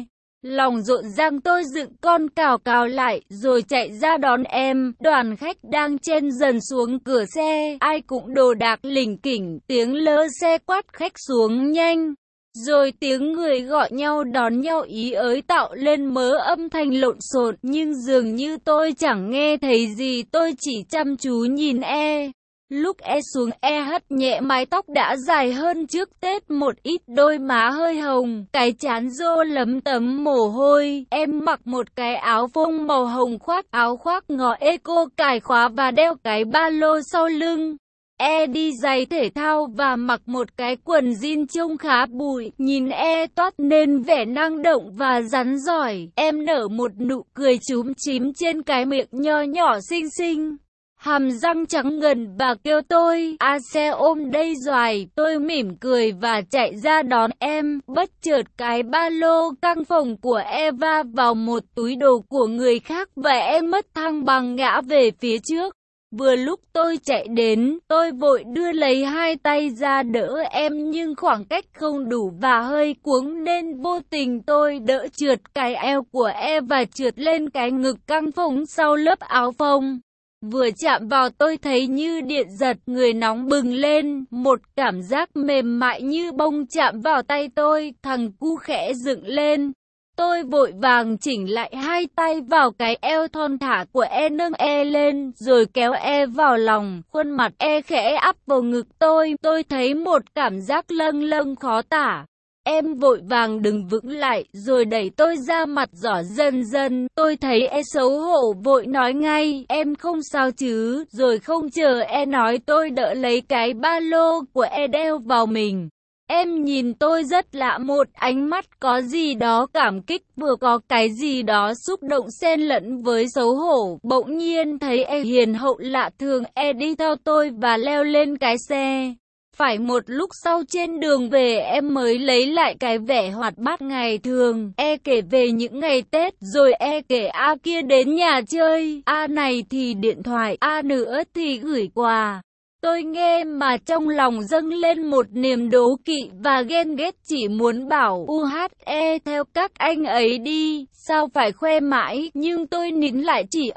Lòng rộn ràng tôi dựng con cào cào lại rồi chạy ra đón em. Đoàn khách đang chen dần xuống cửa xe, ai cũng đồ đạc lỉnh kỉnh, tiếng lơ xe quát khách xuống nhanh. Rồi tiếng người gọi nhau đón nhau ý ới tạo lên mớ âm thanh lộn xộn, nhưng dường như tôi chẳng nghe thấy gì, tôi chỉ chăm chú nhìn e. Lúc e xuống hất nhẹ mái tóc đã dài hơn trước Tết một ít, đôi má hơi hồng, cái trán rô lấm tấm mồ hôi. Em mặc một cái áo phông màu hồng khoác áo khoác ngò eco cài khóa và đeo cái ba lô sau lưng. Đi giày thể thao và mặc một cái quần jean trông khá bụi, nhìn toát nên vẻ năng động và rắn giỏi. Em nở một nụ cười chúm chím trên cái miệng nho nhỏ xinh xinh. Hàm răng trắng ngần và kêu tôi, xe ôm đây doài. Tôi mỉm cười và chạy ra đón em. Bất chợt cái ba lô căng phồng của va vào một túi đồ của người khác và em mất thăng bằng ngã về phía trước. Vừa lúc tôi chạy đến, tôi vội đưa lấy hai tay ra đỡ em nhưng khoảng cách không đủ và hơi cuống nên vô tình tôi đỡ trượt cái eo của và trượt lên cái ngực căng phồng sau lớp áo phông. Vừa chạm vào tôi thấy như điện giật, người nóng bừng lên, một cảm giác mềm mại như bông chạm vào tay tôi, thằng cu khẽ dựng lên. Tôi vội vàng chỉnh lại hai tay vào cái eo thon thả của nâng lên, rồi kéo vào lòng, khuôn mặt khẽ áp vào ngực tôi thấy một cảm giác lâng lâng khó tả. Em vội vàng đứng vững lại, rồi đẩy tôi ra mặt giỏ dần dần, tôi thấy xấu hổ vội nói ngay, em không sao chứ, rồi không chờ nói tôi đỡ lấy cái ba lô của đeo vào mình. Em nhìn tôi rất lạ, một ánh mắt có gì đó cảm kích, vừa có cái gì đó xúc động xen lẫn với xấu hổ. Bỗng nhiên thấy hiền hậu lạ thường, đi theo tôi và leo lên cái xe. Phải một lúc sau trên đường về em mới lấy lại cái vẻ hoạt bát ngày thường. Kể về những ngày Tết, rồi kể kia đến nhà chơi, này thì điện thoại, nữa thì gửi quà. Tôi nghe mà trong lòng dâng lên một niềm đố kỵ và ghen ghét, chỉ muốn bảo theo các anh ấy đi, sao phải khoe mãi, nhưng tôi nín lại chỉ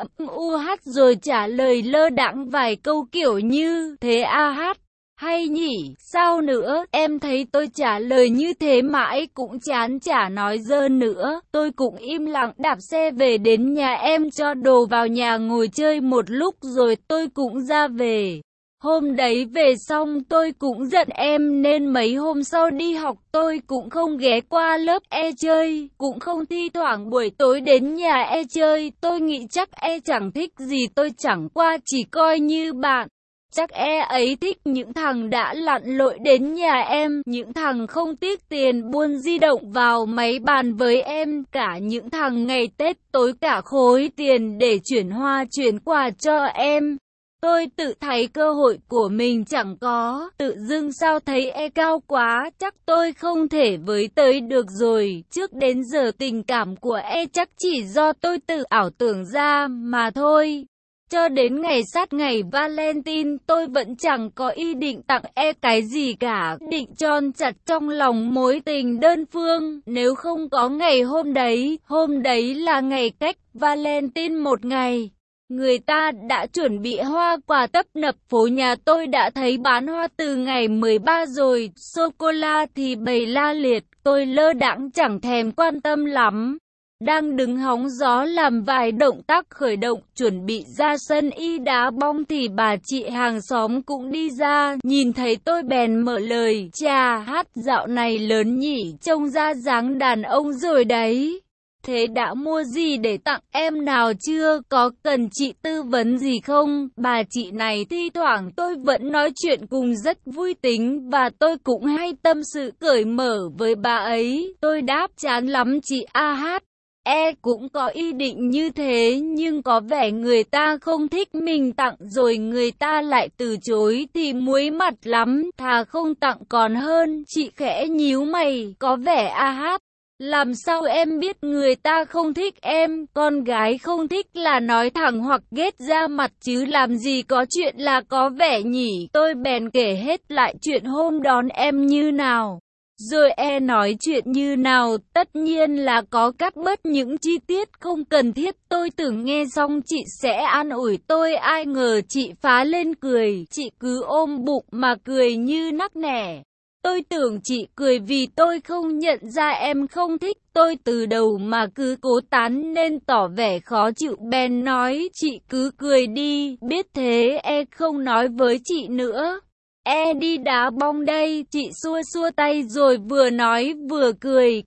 rồi trả lời lơ đãng vài câu kiểu như, thế hay nhỉ, sao nữa, em thấy tôi trả lời như thế mãi cũng chán chả nói dơ nữa. Tôi cũng im lặng đạp xe về đến nhà em cho đồ vào nhà ngồi chơi một lúc rồi tôi cũng ra về. Hôm đấy về xong tôi cũng giận em nên mấy hôm sau đi học tôi cũng không ghé qua lớp chơi, cũng không thi thoảng buổi tối đến nhà chơi. Tôi nghĩ chắc chẳng thích gì tôi, chẳng qua chỉ coi như bạn. Chắc ấy thích những thằng đã lặn lội đến nhà em, những thằng không tiếc tiền buôn di động vào máy bàn với em, cả những thằng ngày Tết tối cả khối tiền để chuyển hoa chuyển quà cho em. Tôi tự thấy cơ hội của mình chẳng có, tự dưng sao thấy cao quá, chắc tôi không thể với tới được rồi. Trước đến giờ tình cảm của chắc chỉ do tôi tự ảo tưởng ra mà thôi. Cho đến ngày sát ngày Valentine tôi vẫn chẳng có ý định tặng cái gì cả, định chôn chặt trong lòng mối tình đơn phương. Nếu không có ngày hôm đấy là ngày cách Valentine một ngày. Người ta đã chuẩn bị hoa quả tấp nập, phố nhà tôi đã thấy bán hoa từ ngày 13 rồi, sô-cô-la thì bày la liệt, tôi lơ đãng chẳng thèm quan tâm lắm. Đang đứng hóng gió làm vài động tác khởi động, chuẩn bị ra sân y đá bóng thì bà chị hàng xóm cũng đi ra, nhìn thấy tôi bèn mở lời, chà, dạo này lớn nhỉ, trông ra dáng đàn ông rồi đấy. Thế đã mua gì để tặng em nào chưa, có cần chị tư vấn gì không? Bà chị này thi thoảng tôi vẫn nói chuyện cùng rất vui tính và tôi cũng hay tâm sự cởi mở với bà ấy. Tôi đáp chán lắm chị cũng có ý định như thế nhưng có vẻ người ta không thích mình tặng rồi người ta lại từ chối thì muối mặt lắm, thà không tặng còn hơn. Chị khẽ nhíu mày, có vẻ làm sao em biết người ta không thích em, con gái không thích là nói thẳng hoặc ghét ra mặt chứ làm gì có chuyện là có vẻ nhỉ. Tôi bèn kể hết lại chuyện hôm đón em như nào. Rồi nói chuyện như nào, tất nhiên là có cắt bớt những chi tiết không cần thiết. Tôi tưởng nghe xong chị sẽ an ủi tôi, ai ngờ chị phá lên cười. Chị cứ ôm bụng mà cười như nắc nẻ. Tôi tưởng chị cười vì tôi không nhận ra em không thích tôi từ đầu mà cứ cố tán nên tỏ vẻ khó chịu, bèn nói chị cứ cười đi, biết thế không nói với chị nữa. Đi đá bóng đây, chị xua xua tay rồi vừa nói vừa cười.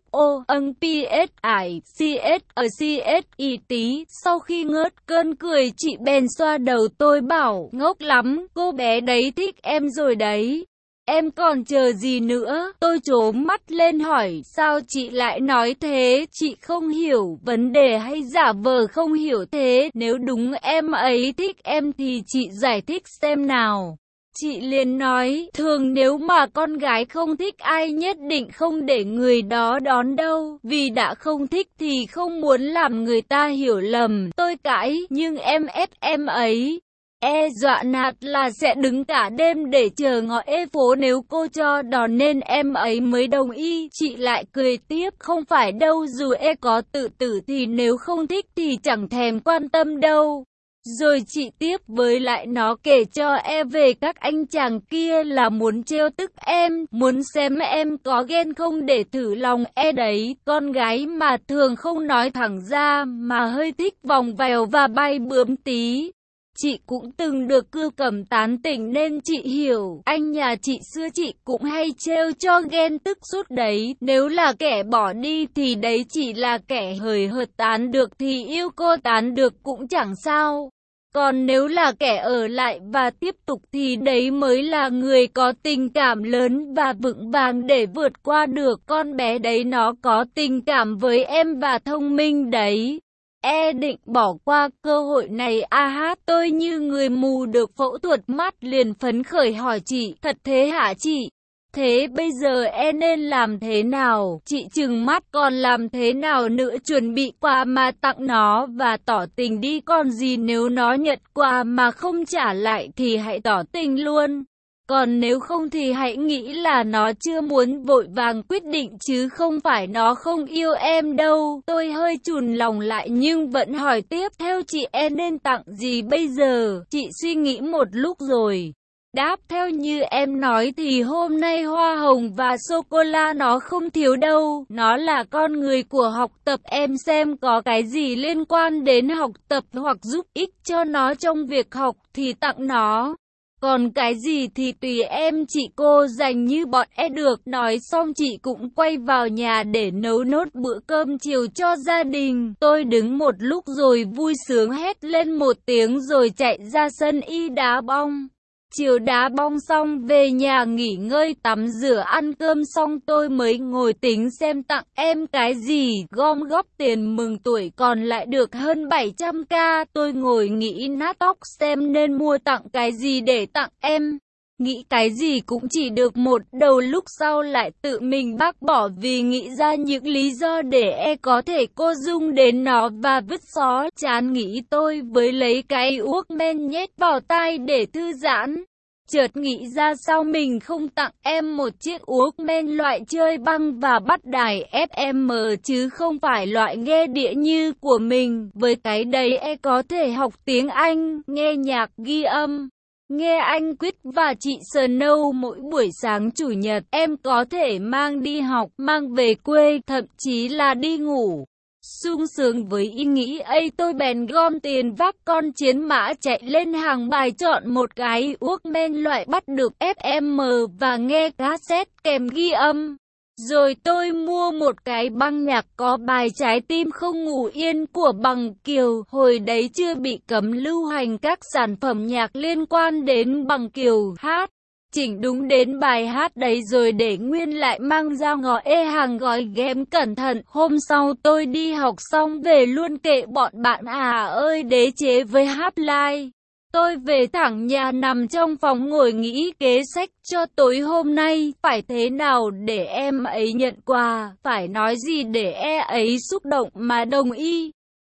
KSO PS tí. Sau khi ngớt cơn cười chị bèn xoa đầu tôi bảo, ngốc lắm, cô bé đấy thích em rồi đấy. Em còn chờ gì nữa? Tôi trố mắt lên hỏi, sao chị lại nói thế? Chị không hiểu vấn đề hay giả vờ không hiểu thế? Nếu đúng em ấy thích em thì chị giải thích xem nào. Chị liền nói, thường nếu mà con gái không thích ai nhất định không để người đó đón đâu, vì đã không thích thì không muốn làm người ta hiểu lầm. Tôi cãi, nhưng em ép em ấy. Dọa nạt là sẽ đứng cả đêm để chờ ngõ phố nếu cô cho đón nên em ấy mới đồng ý. Chị lại cười tiếp, không phải đâu, dù có tự tử thì nếu không thích thì chẳng thèm quan tâm đâu. Rồi chị tiếp với lại nó kể cho về các anh chàng kia là muốn trêu tức em, muốn xem em có ghen không để thử lòng đấy. Con gái mà thường không nói thẳng ra mà hơi thích vòng vèo và bay bướm tí. Chị cũng từng được Cư Cẩm tán tỉnh nên chị hiểu, anh nhà chị xưa chị cũng hay trêu cho ghen tức suốt đấy. Nếu là kẻ bỏ đi thì đấy chỉ là kẻ hời hợt, tán được thì yêu cô, tán được cũng chẳng sao. Còn nếu là kẻ ở lại và tiếp tục thì đấy mới là người có tình cảm lớn và vững vàng để vượt qua được. Con bé đấy nó có tình cảm với em và thông minh đấy. Định bỏ qua cơ hội này tôi như người mù được phẫu thuật mắt liền phấn khởi hỏi chị, thật thế hả chị? Thế bây giờ nên làm thế nào? Chị trừng mắt, còn làm thế nào nữa? Chuẩn bị quà mà tặng nó và tỏ tình đi, còn gì nếu nó nhận quà mà không trả lại thì hãy tỏ tình luôn. Còn nếu không thì hãy nghĩ là nó chưa muốn vội vàng quyết định chứ không phải nó không yêu em đâu. Tôi hơi chùn lòng lại nhưng vẫn hỏi tiếp, theo chị nên tặng gì bây giờ? Chị suy nghĩ một lúc rồi đáp, theo như em nói thì hôm nay hoa hồng và sô-cô-la nó không thiếu đâu. Nó là con người của học tập, em xem có cái gì liên quan đến học tập hoặc giúp ích cho nó trong việc học thì tặng nó. Còn cái gì thì tùy em chị, cô dành như bọn được. Nói xong chị cũng quay vào nhà để nấu nốt bữa cơm chiều cho gia đình. Tôi đứng một lúc rồi vui sướng hét lên một tiếng rồi chạy ra sân đá bóng. Chiều đá bóng xong về nhà nghỉ ngơi tắm rửa ăn cơm xong tôi mới ngồi tính xem tặng em cái gì, gom góp tiền mừng tuổi còn lại được hơn 700k. Tôi ngồi nghĩ nát óc xem nên mua tặng cái gì để tặng em. Nghĩ cái gì cũng chỉ được một đầu, lúc sau lại tự mình bác bỏ vì nghĩ ra những lý do để có thể cô dung đến nó và vứt xó. Chán nghĩ tôi với lấy cái Walkman nhét vào tai để thư giãn. Chợt nghĩ ra sao mình không tặng em một chiếc Walkman loại chơi băng và bắt đài FM chứ không phải loại nghe đĩa như của mình. Với cái đấy có thể học tiếng Anh, nghe nhạc, ghi âm. Nghe anh Quyết và chị Snow mỗi buổi sáng chủ nhật, em có thể mang đi học, mang về quê, thậm chí là đi ngủ. Sung sướng với ý nghĩ ấy tôi bèn gom tiền vác con chiến mã chạy lên hàng bài chọn một cái Walkman loại bắt được FM và nghe cassette kèm ghi âm. Rồi tôi mua một cái băng nhạc có bài Trái tim không ngủ yên của Bằng Kiều. Hồi đấy chưa bị cấm lưu hành các sản phẩm nhạc liên quan đến Bằng Kiều hát. Chỉnh đúng đến bài hát đấy rồi để nguyên lại mang ra ngõ hàng gói ghém cẩn thận. Hôm sau tôi đi học xong về luôn kệ bọn bạn ơi đế chế với Half-Life. Tôi về thẳng nhà nằm trong phòng ngồi nghĩ kế sách cho tối hôm nay, phải thế nào để em ấy nhận quà, phải nói gì để ấy xúc động mà đồng ý.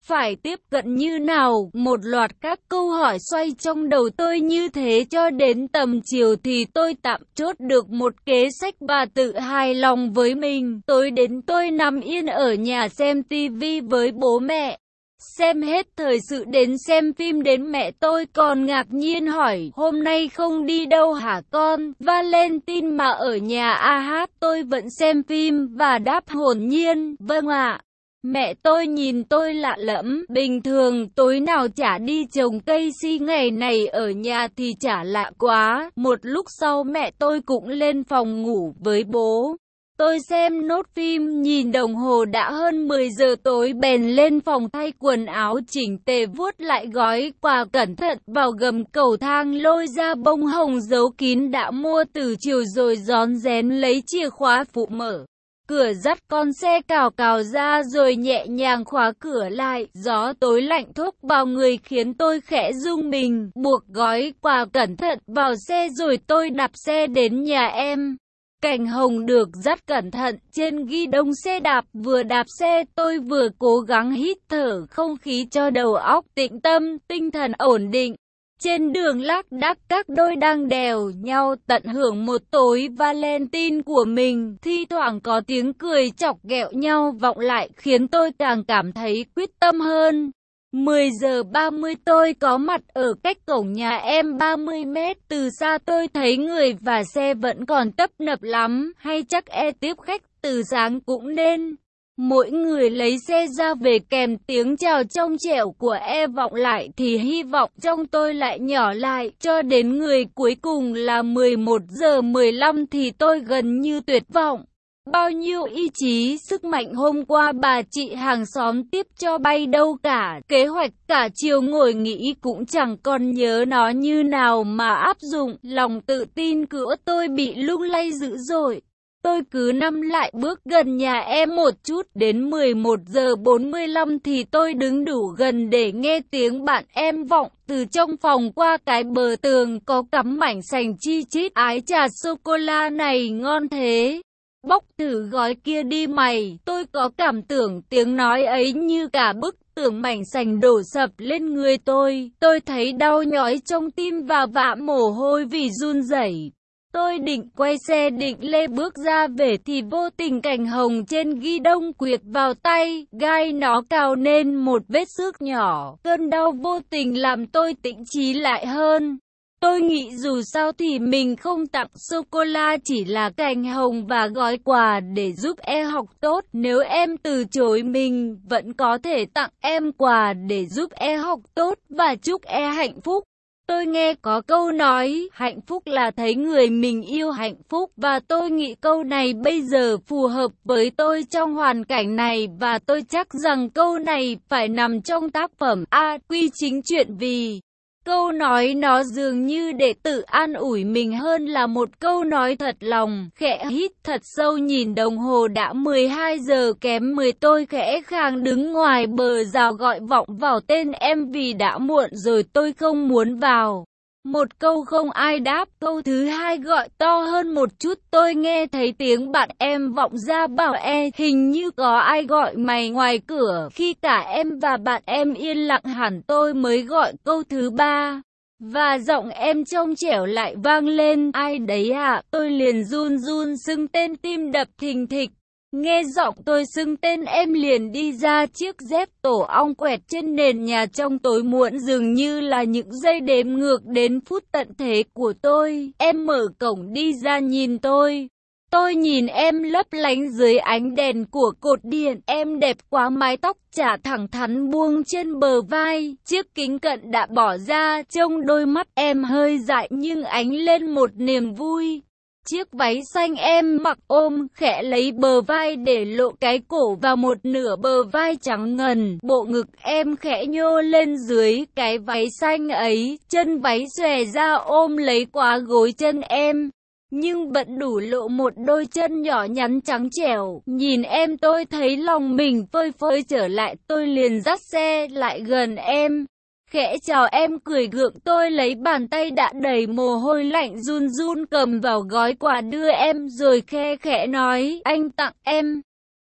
Phải tiếp cận như nào? Một loạt các câu hỏi xoay trong đầu tôi như thế cho đến tầm chiều thì tôi tạm chốt được một kế sách và tự hài lòng với mình. Tối đến tôi nằm yên ở nhà xem tivi với bố mẹ. Xem hết thời sự đến xem phim đến mẹ tôi còn ngạc nhiên hỏi, hôm nay không đi đâu hả con? Valentine mà ở nhà à hát, tôi vẫn xem phim và đáp hồn nhiên, vâng ạ. Mẹ tôi nhìn tôi lạ lẫm, bình thường tối nào chả đi trồng cây si, ngày này ở nhà thì chả lạ quá. Một lúc sau mẹ tôi cũng lên phòng ngủ với bố. Tôi xem nốt phim, nhìn đồng hồ đã hơn 10 giờ tối bèn lên phòng thay quần áo chỉnh tề, vuốt lại gói quà cẩn thận vào gầm cầu thang, lôi ra bông hồng giấu kín đã mua từ chiều rồi rón rén lấy chìa khóa phụ mở cửa, dắt con xe cào cào ra rồi nhẹ nhàng khóa cửa lại. Gió tối lạnh thốc vào người khiến tôi khẽ rung mình, buộc gói quà cẩn thận vào xe rồi tôi đạp xe đến nhà em. Cành hồng được dắt cẩn thận trên ghi đông xe đạp, vừa đạp xe tôi vừa cố gắng hít thở không khí cho đầu óc tĩnh tâm, tinh thần ổn định. Trên đường lác đác các đôi đang đèo nhau tận hưởng một tối Valentine của mình, thi thoảng có tiếng cười chọc ghẹo nhau vọng lại khiến tôi càng cảm thấy quyết tâm hơn. 10 giờ 30 tôi có mặt ở cách cổng nhà em 30 mét, từ xa tôi thấy người và xe vẫn còn tấp nập lắm, hay chắc tiếp khách từ sáng cũng nên. Mỗi người lấy xe ra về kèm tiếng chào trong trẻo của vọng lại thì hy vọng trong tôi lại nhỏ lại, cho đến người cuối cùng là 11 giờ 15 thì tôi gần như tuyệt vọng. Bao nhiêu ý chí, sức mạnh hôm qua bà chị hàng xóm tiếp cho bay đâu cả, kế hoạch cả chiều ngồi nghĩ cũng chẳng còn nhớ nó như nào mà áp dụng, lòng tự tin của tôi bị lung lay dữ dội. Tôi cứ nắm lại bước gần nhà em một chút, đến 11 giờ 45 thì tôi đứng đủ gần để nghe tiếng bạn em vọng từ trong phòng qua cái bờ tường có cắm mảnh sành chi chít, ái trà sô-cô-la này ngon thế. Bóc thử gói kia đi mày, tôi có cảm tưởng tiếng nói ấy như cả bức tường mảnh sành đổ sập lên người tôi thấy đau nhói trong tim và vã mồ hôi vì run rẩy. Tôi định quay xe định lê bước ra về thì vô tình cành hồng trên ghi đông quệt vào tay, gai nó cào nên một vết xước nhỏ. Cơn đau vô tình làm tôi tỉnh trí lại hơn. Tôi nghĩ dù sao thì mình không tặng sô-cô-la, chỉ là cành hồng và gói quà để giúp học tốt. Nếu em từ chối mình vẫn có thể tặng em quà để giúp học tốt và chúc hạnh phúc. Tôi nghe có câu nói, hạnh phúc là thấy người mình yêu hạnh phúc, và tôi nghĩ câu này bây giờ phù hợp với tôi trong hoàn cảnh này, và tôi chắc rằng câu này phải nằm trong tác phẩm Quy Chính Truyện, vì câu nói nó dường như để tự an ủi mình hơn là một câu nói thật lòng. Khẽ hít thật sâu, nhìn đồng hồ đã 12 giờ kém 10, tôi khẽ khàng đứng ngoài bờ rào gọi vọng vào tên em vì đã muộn rồi, tôi không muốn vào. Một câu không ai đáp, câu thứ hai gọi to hơn một chút, tôi nghe thấy tiếng bạn em vọng ra bảo hình như có ai gọi mày ngoài cửa. Khi cả em và bạn em yên lặng hẳn tôi mới gọi câu thứ ba. Và giọng em trong trẻo lại vang lên, ai đấy ạ? Tôi liền run run sưng tên, tim đập thình thịch. Nghe giọng tôi xưng tên em liền đi ra, chiếc dép tổ ong quẹt trên nền nhà trong tối muộn dường như là những giây đếm ngược đến phút tận thế của tôi. Em mở cổng đi ra nhìn tôi. Tôi nhìn em lấp lánh dưới ánh đèn của cột điện, em đẹp quá, mái tóc chả thẳng thắn buông trên bờ vai, chiếc kính cận đã bỏ ra, trông đôi mắt em hơi dại nhưng ánh lên một niềm vui. Chiếc váy xanh em mặc ôm khẽ lấy bờ vai để lộ cái cổ và một nửa bờ vai trắng ngần, bộ ngực em khẽ nhô lên dưới cái váy xanh ấy, chân váy xòe ra ôm lấy quá gối chân em, nhưng vẫn đủ lộ một đôi chân nhỏ nhắn trắng trẻo. Nhìn em tôi thấy lòng mình phơi phới trở lại, tôi liền dắt xe lại gần em. Khẽ chào em cười gượng, tôi lấy bàn tay đã đầy mồ hôi lạnh run run cầm vào gói quà đưa em rồi khe khẽ nói, anh tặng em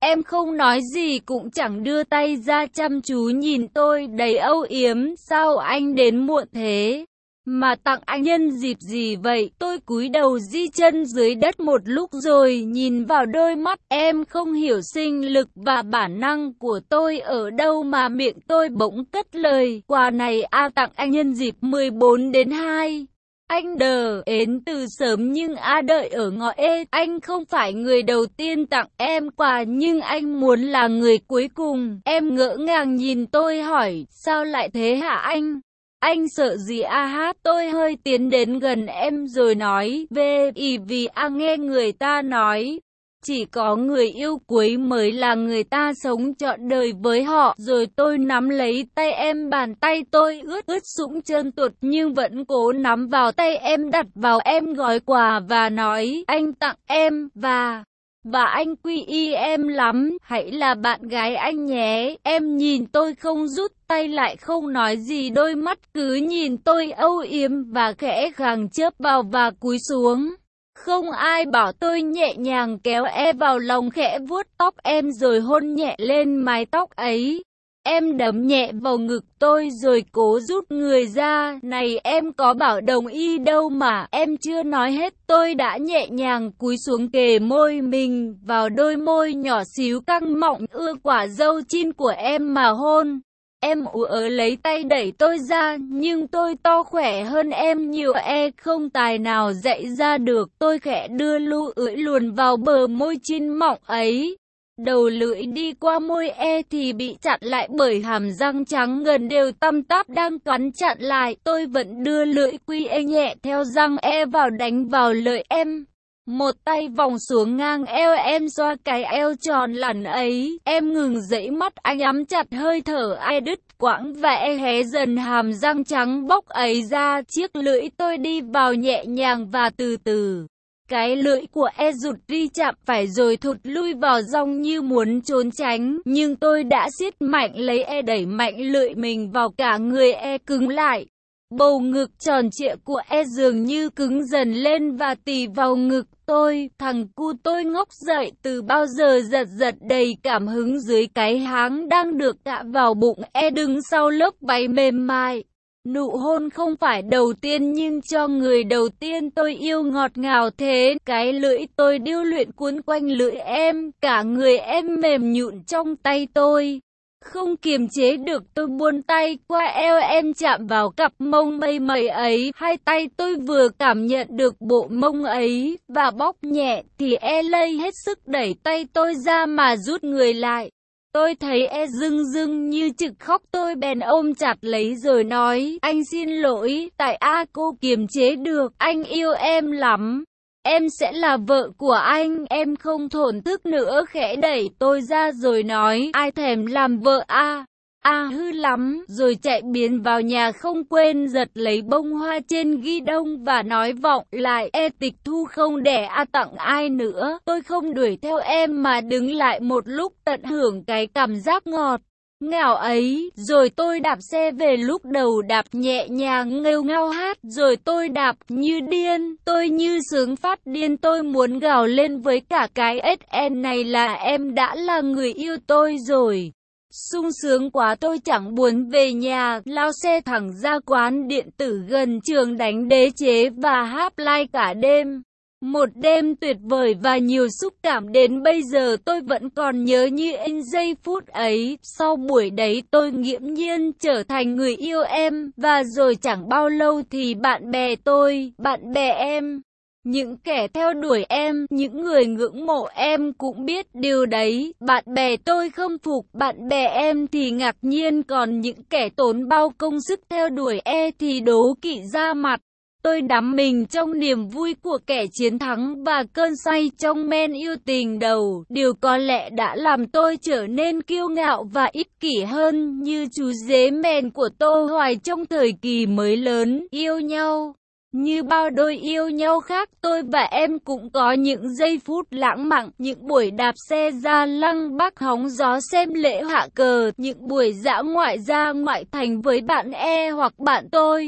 Em không nói gì cũng chẳng đưa tay ra chăm chú nhìn tôi đầy âu yếm. Sao anh đến muộn thế? Mà tặng anh nhân dịp gì vậy? Tôi cúi đầu di chân dưới đất một lúc rồi nhìn vào đôi mắt. Em không hiểu sinh lực và bản năng của tôi ở đâu mà miệng tôi bỗng cất lời. Quà này tặng anh nhân dịp 14 đến 2. Anh đờ ến từ sớm nhưng đợi ở ngõ ê. Anh không phải người đầu tiên tặng em quà nhưng anh muốn là người cuối cùng. Em ngỡ ngàng nhìn tôi hỏi, sao lại thế hả anh? Anh sợ gì hát? Tôi hơi tiến đến gần em rồi nói, vì nghe người ta nói, chỉ có người yêu cuối mới là người ta sống trọn đời với họ. Rồi tôi nắm lấy tay em, bàn tay tôi ướt sũng trơn tuột nhưng vẫn cố nắm vào tay em, đặt vào em gói quà và nói, anh tặng em, và anh quy y em lắm, hãy là bạn gái anh nhé. Em nhìn tôi không rút tay lại, không nói gì, đôi mắt cứ nhìn tôi âu yếm và khẽ khàng chớp vào và cúi xuống. Không ai bảo, tôi nhẹ nhàng kéo vào lòng, khẽ vuốt tóc em rồi hôn nhẹ lên mái tóc ấy. Em đấm nhẹ vào ngực tôi rồi cố rút người ra. Này em có bảo đồng ý đâu mà. Em chưa nói hết, tôi đã nhẹ nhàng cúi xuống kề môi mình vào đôi môi nhỏ xíu căng mọng ưa quả dâu chin của em mà hôn. Em lấy tay đẩy tôi ra, nhưng tôi to khỏe hơn em nhiều, không tài nào dậy ra được. Tôi khẽ đưa lưỡi luồn vào bờ môi chin mọng ấy. Đầu lưỡi đi qua môi thì bị chặn lại bởi hàm răng trắng gần đều tăm tắp đang cắn chặn lại. Tôi vẫn đưa lưỡi quy nhẹ theo răng vào đánh vào lợi em. Một tay vòng xuống ngang eo em, xoa cái eo tròn lẳn ấy. Em ngừng dãy, mắt anh nhắm chặt, hơi thở đứt quãng và hé dần hàm răng trắng bóc ấy ra. Chiếc lưỡi tôi đi vào nhẹ nhàng và từ từ. Cái lưỡi của rụt đi chạm phải rồi thụt lui vào rong như muốn trốn tránh. Nhưng tôi đã siết mạnh lấy đẩy mạnh lưỡi mình vào cả người cứng lại. Bầu ngực tròn trịa của dường như cứng dần lên và tì vào ngực tôi. Thằng cu tôi ngóc dậy từ bao giờ, giật giật đầy cảm hứng dưới cái háng đang được tạ vào bụng đứng sau lớp váy mềm mại. Nụ hôn không phải đầu tiên nhưng cho người đầu tiên tôi yêu ngọt ngào thế. Cái lưỡi tôi điêu luyện cuốn quanh lưỡi em, cả người em mềm nhũn trong tay tôi. Không kiềm chế được tôi buông tay qua eo em, chạm vào cặp mông mây mẩy ấy. Hai tay tôi vừa cảm nhận được bộ mông ấy và bóp nhẹ thì lây hết sức đẩy tay tôi ra mà rút người lại. Tôi thấy rưng rưng như trực khóc, tôi bèn ôm chặt lấy rồi nói, anh xin lỗi, tại cô kiềm chế được, anh yêu em lắm. Em sẽ là vợ của anh, em không thổn thức nữa. Khẽ đẩy tôi ra rồi nói, ai thèm làm vợ hư lắm. Rồi chạy biến vào nhà không quên giật lấy bông hoa trên ghi đông và nói vọng lại, tịch thu không để tặng ai nữa. Tôi không đuổi theo em mà đứng lại một lúc tận hưởng cái cảm giác ngọt ngào ấy. Rồi tôi đạp xe về, lúc đầu đạp nhẹ nhàng nghêu ngao hát, rồi tôi đạp như điên, tôi như sướng phát điên. Tôi muốn gào lên với cả cái SN này là em đã là người yêu tôi rồi. Sung sướng quá tôi chẳng buồn về nhà, lao xe thẳng ra quán điện tử gần trường đánh đế chế và hát live cả đêm. Một đêm tuyệt vời và nhiều xúc cảm, đến bây giờ tôi vẫn còn nhớ như in giây phút ấy. Sau buổi đấy tôi nghiễm nhiên trở thành người yêu em, và rồi chẳng bao lâu thì bạn bè tôi, bạn bè em, những kẻ theo đuổi em, những người ngưỡng mộ em cũng biết điều đấy. Bạn bè tôi khâm phục, bạn bè em thì ngạc nhiên, còn những kẻ tốn bao công sức theo đuổi thì đố kỵ ra mặt. Tôi đắm mình trong niềm vui của kẻ chiến thắng và cơn say trong men yêu tình đầu. Điều có lẽ đã làm tôi trở nên kiêu ngạo và ích kỷ hơn, như chú dế mèn của Tô Hoài trong thời kỳ mới lớn yêu nhau. Như bao đôi yêu nhau khác, tôi và em cũng có những giây phút lãng mạn, những buổi đạp xe ra Lăng Bác hóng gió xem lễ hạ cờ, những buổi dã ngoại ra ngoại thành với bạn hoặc bạn tôi.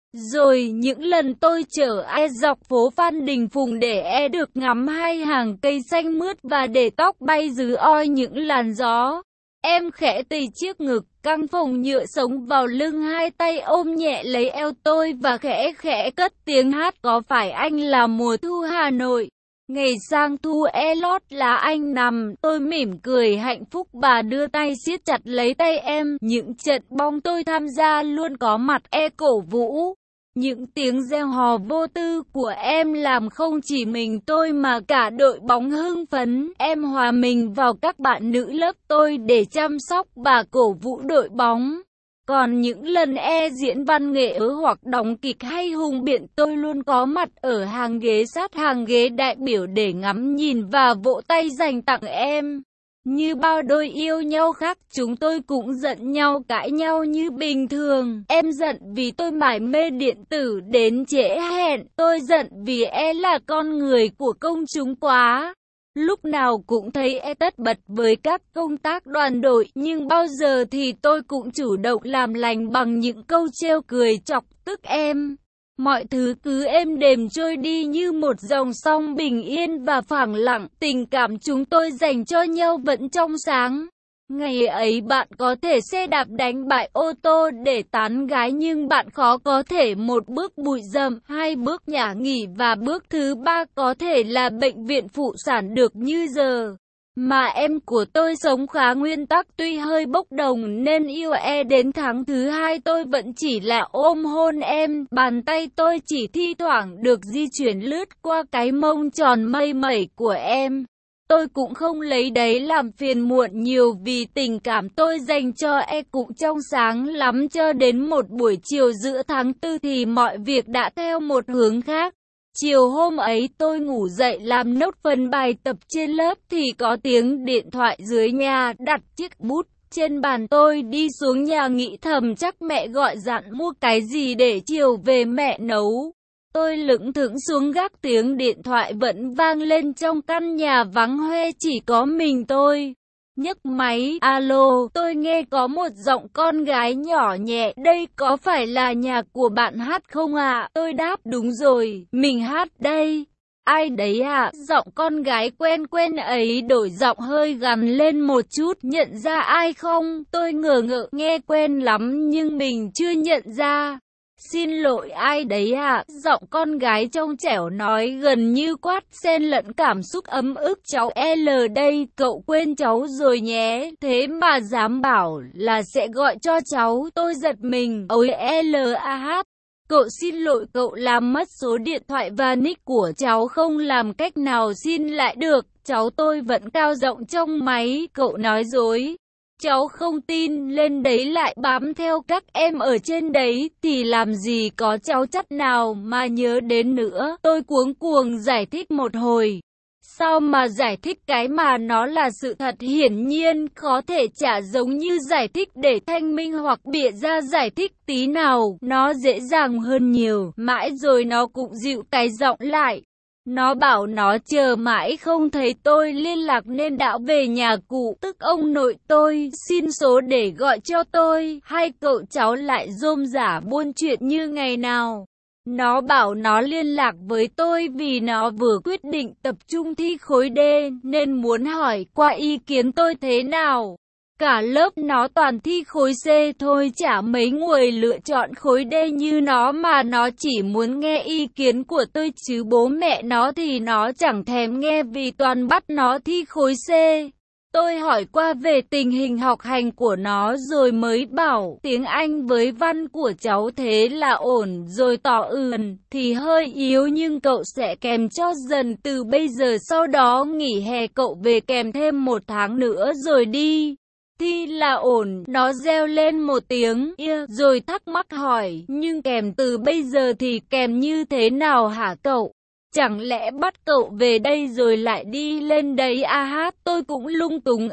Rồi những lần tôi chở e dọc phố Phan Đình Phùng để được ngắm hai hàng cây xanh mướt và để tóc bay dưới oi những làn gió. Em khẽ tì chiếc ngực, căng phồng nhựa sống vào lưng, hai tay ôm nhẹ lấy eo tôi và khẽ khẽ cất tiếng hát có phải anh là mùa thu Hà Nội. Ngày sang thu lót lá anh nằm, tôi mỉm cười hạnh phúc và đưa tay siết chặt lấy tay em. Những trận bóng tôi tham gia luôn có mặt cổ vũ. Những tiếng reo hò vô tư của em làm không chỉ mình tôi mà cả đội bóng hưng phấn. Em hòa mình vào các bạn nữ lớp tôi để chăm sóc và cổ vũ đội bóng. Còn những lần diễn văn nghệ hoặc đóng kịch hay hùng biện, tôi luôn có mặt ở hàng ghế sát hàng ghế đại biểu để ngắm nhìn và vỗ tay dành tặng em. Như bao đôi yêu nhau khác, chúng tôi cũng giận nhau cãi nhau như bình thường. Em giận vì tôi mải mê điện tử đến trễ hẹn. Tôi giận vì là con người của công chúng quá. Lúc nào cũng thấy tất bật với các công tác đoàn đội, nhưng bao giờ thì tôi cũng chủ động làm lành bằng những câu trêu cười chọc tức em. Mọi thứ cứ êm đềm trôi đi như một dòng sông bình yên và phẳng lặng. Tình cảm chúng tôi dành cho nhau vẫn trong sáng. Ngày ấy bạn có thể xe đạp đánh bại ô tô để tán gái, nhưng bạn khó có thể một bước bụi rậm, hai bước nhà nghỉ và bước thứ ba có thể là bệnh viện phụ sản được như giờ. Mà em của tôi sống khá nguyên tắc, tuy hơi bốc đồng nên yêu đến tháng thứ hai tôi vẫn chỉ là ôm hôn em. Bàn tay tôi chỉ thi thoảng được di chuyển lướt qua cái mông tròn mây mẩy của em. Tôi cũng không lấy đấy làm phiền muộn nhiều vì tình cảm tôi dành cho cũng trong sáng lắm, cho đến một buổi chiều giữa tháng 4 thì mọi việc đã theo một hướng khác. Chiều hôm ấy tôi ngủ dậy làm nốt phần bài tập trên lớp thì có tiếng điện thoại dưới nhà, đặt chiếc bút trên bàn. Tôi đi xuống nhà nghĩ thầm chắc mẹ gọi dặn mua cái gì để chiều về mẹ nấu. Tôi lững thững xuống gác, tiếng điện thoại vẫn vang lên trong căn nhà vắng hoe chỉ có mình tôi. Nhấc máy, alo, tôi nghe có một giọng con gái nhỏ nhẹ, đây có phải là nhà của bạn Hát không ạ? Tôi đáp đúng rồi, mình Hát đây. Ai đấy ạ? Giọng con gái quen quen ấy đổi giọng hơi gằn lên một chút, nhận ra ai không? Tôi ngờ ngợ, nghe quen lắm nhưng mình chưa nhận ra. Xin lỗi, ai đấy ạ? Giọng con gái trong trẻo nói gần như quát, xen lẫn cảm xúc ấm ức. Cháu L đây, cậu quên cháu rồi nhé, thế mà dám bảo là sẽ gọi cho cháu. Tôi giật mình, ôi LAH. Cậu xin lỗi, cậu làm mất số điện thoại và nick của cháu, không làm cách nào xin lại được. Cháu tôi vẫn cao giọng trong máy, cậu nói dối. Cháu không tin, lên đấy lại bám theo các em ở trên đấy, thì làm gì có cháu chắc nào mà nhớ đến nữa. Tôi cuống cuồng giải thích một hồi. Sao mà giải thích cái mà nó là sự thật, hiển nhiên khó thể chả giống như giải thích để thanh minh hoặc bịa ra giải thích tí nào. Nó dễ dàng hơn nhiều, mãi rồi nó cũng dịu cái giọng lại. Nó bảo nó chờ mãi không thấy tôi liên lạc nên đã về nhà cụ, tức ông nội tôi, xin số để gọi cho tôi. Hai cậu cháu lại rôm rả buôn chuyện như ngày nào. Nó bảo nó liên lạc với tôi vì nó vừa quyết định tập trung thi khối D nên muốn hỏi qua ý kiến tôi thế nào. Cả lớp nó toàn thi khối C thôi, chả mấy người lựa chọn khối D như nó, mà nó chỉ muốn nghe ý kiến của tôi chứ bố mẹ nó thì nó chẳng thèm nghe vì toàn bắt nó thi khối C. Tôi hỏi qua về tình hình học hành của nó rồi mới bảo tiếng Anh với văn của cháu thế là ổn rồi, tỏ thì hơi yếu nhưng cậu sẽ kèm cho dần từ bây giờ, sau đó nghỉ hè cậu về kèm thêm 1 tháng nữa rồi đi. Thi là ổn, nó reo lên một tiếng rồi thắc mắc hỏi, nhưng kèm từ bây giờ thì kèm như thế nào hả cậu? Chẳng lẽ bắt cậu về đây rồi lại đi lên đấy hát? Tôi cũng lung túng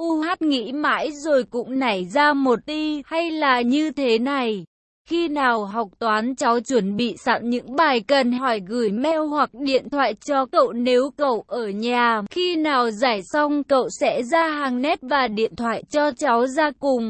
nghĩ mãi rồi cũng nảy ra một tí, hay là như thế này. Khi nào học toán cháu chuẩn bị sẵn những bài cần hỏi gửi mail hoặc điện thoại cho cậu nếu cậu ở nhà. Khi nào giải xong cậu sẽ ra hàng net và điện thoại cho cháu ra cùng.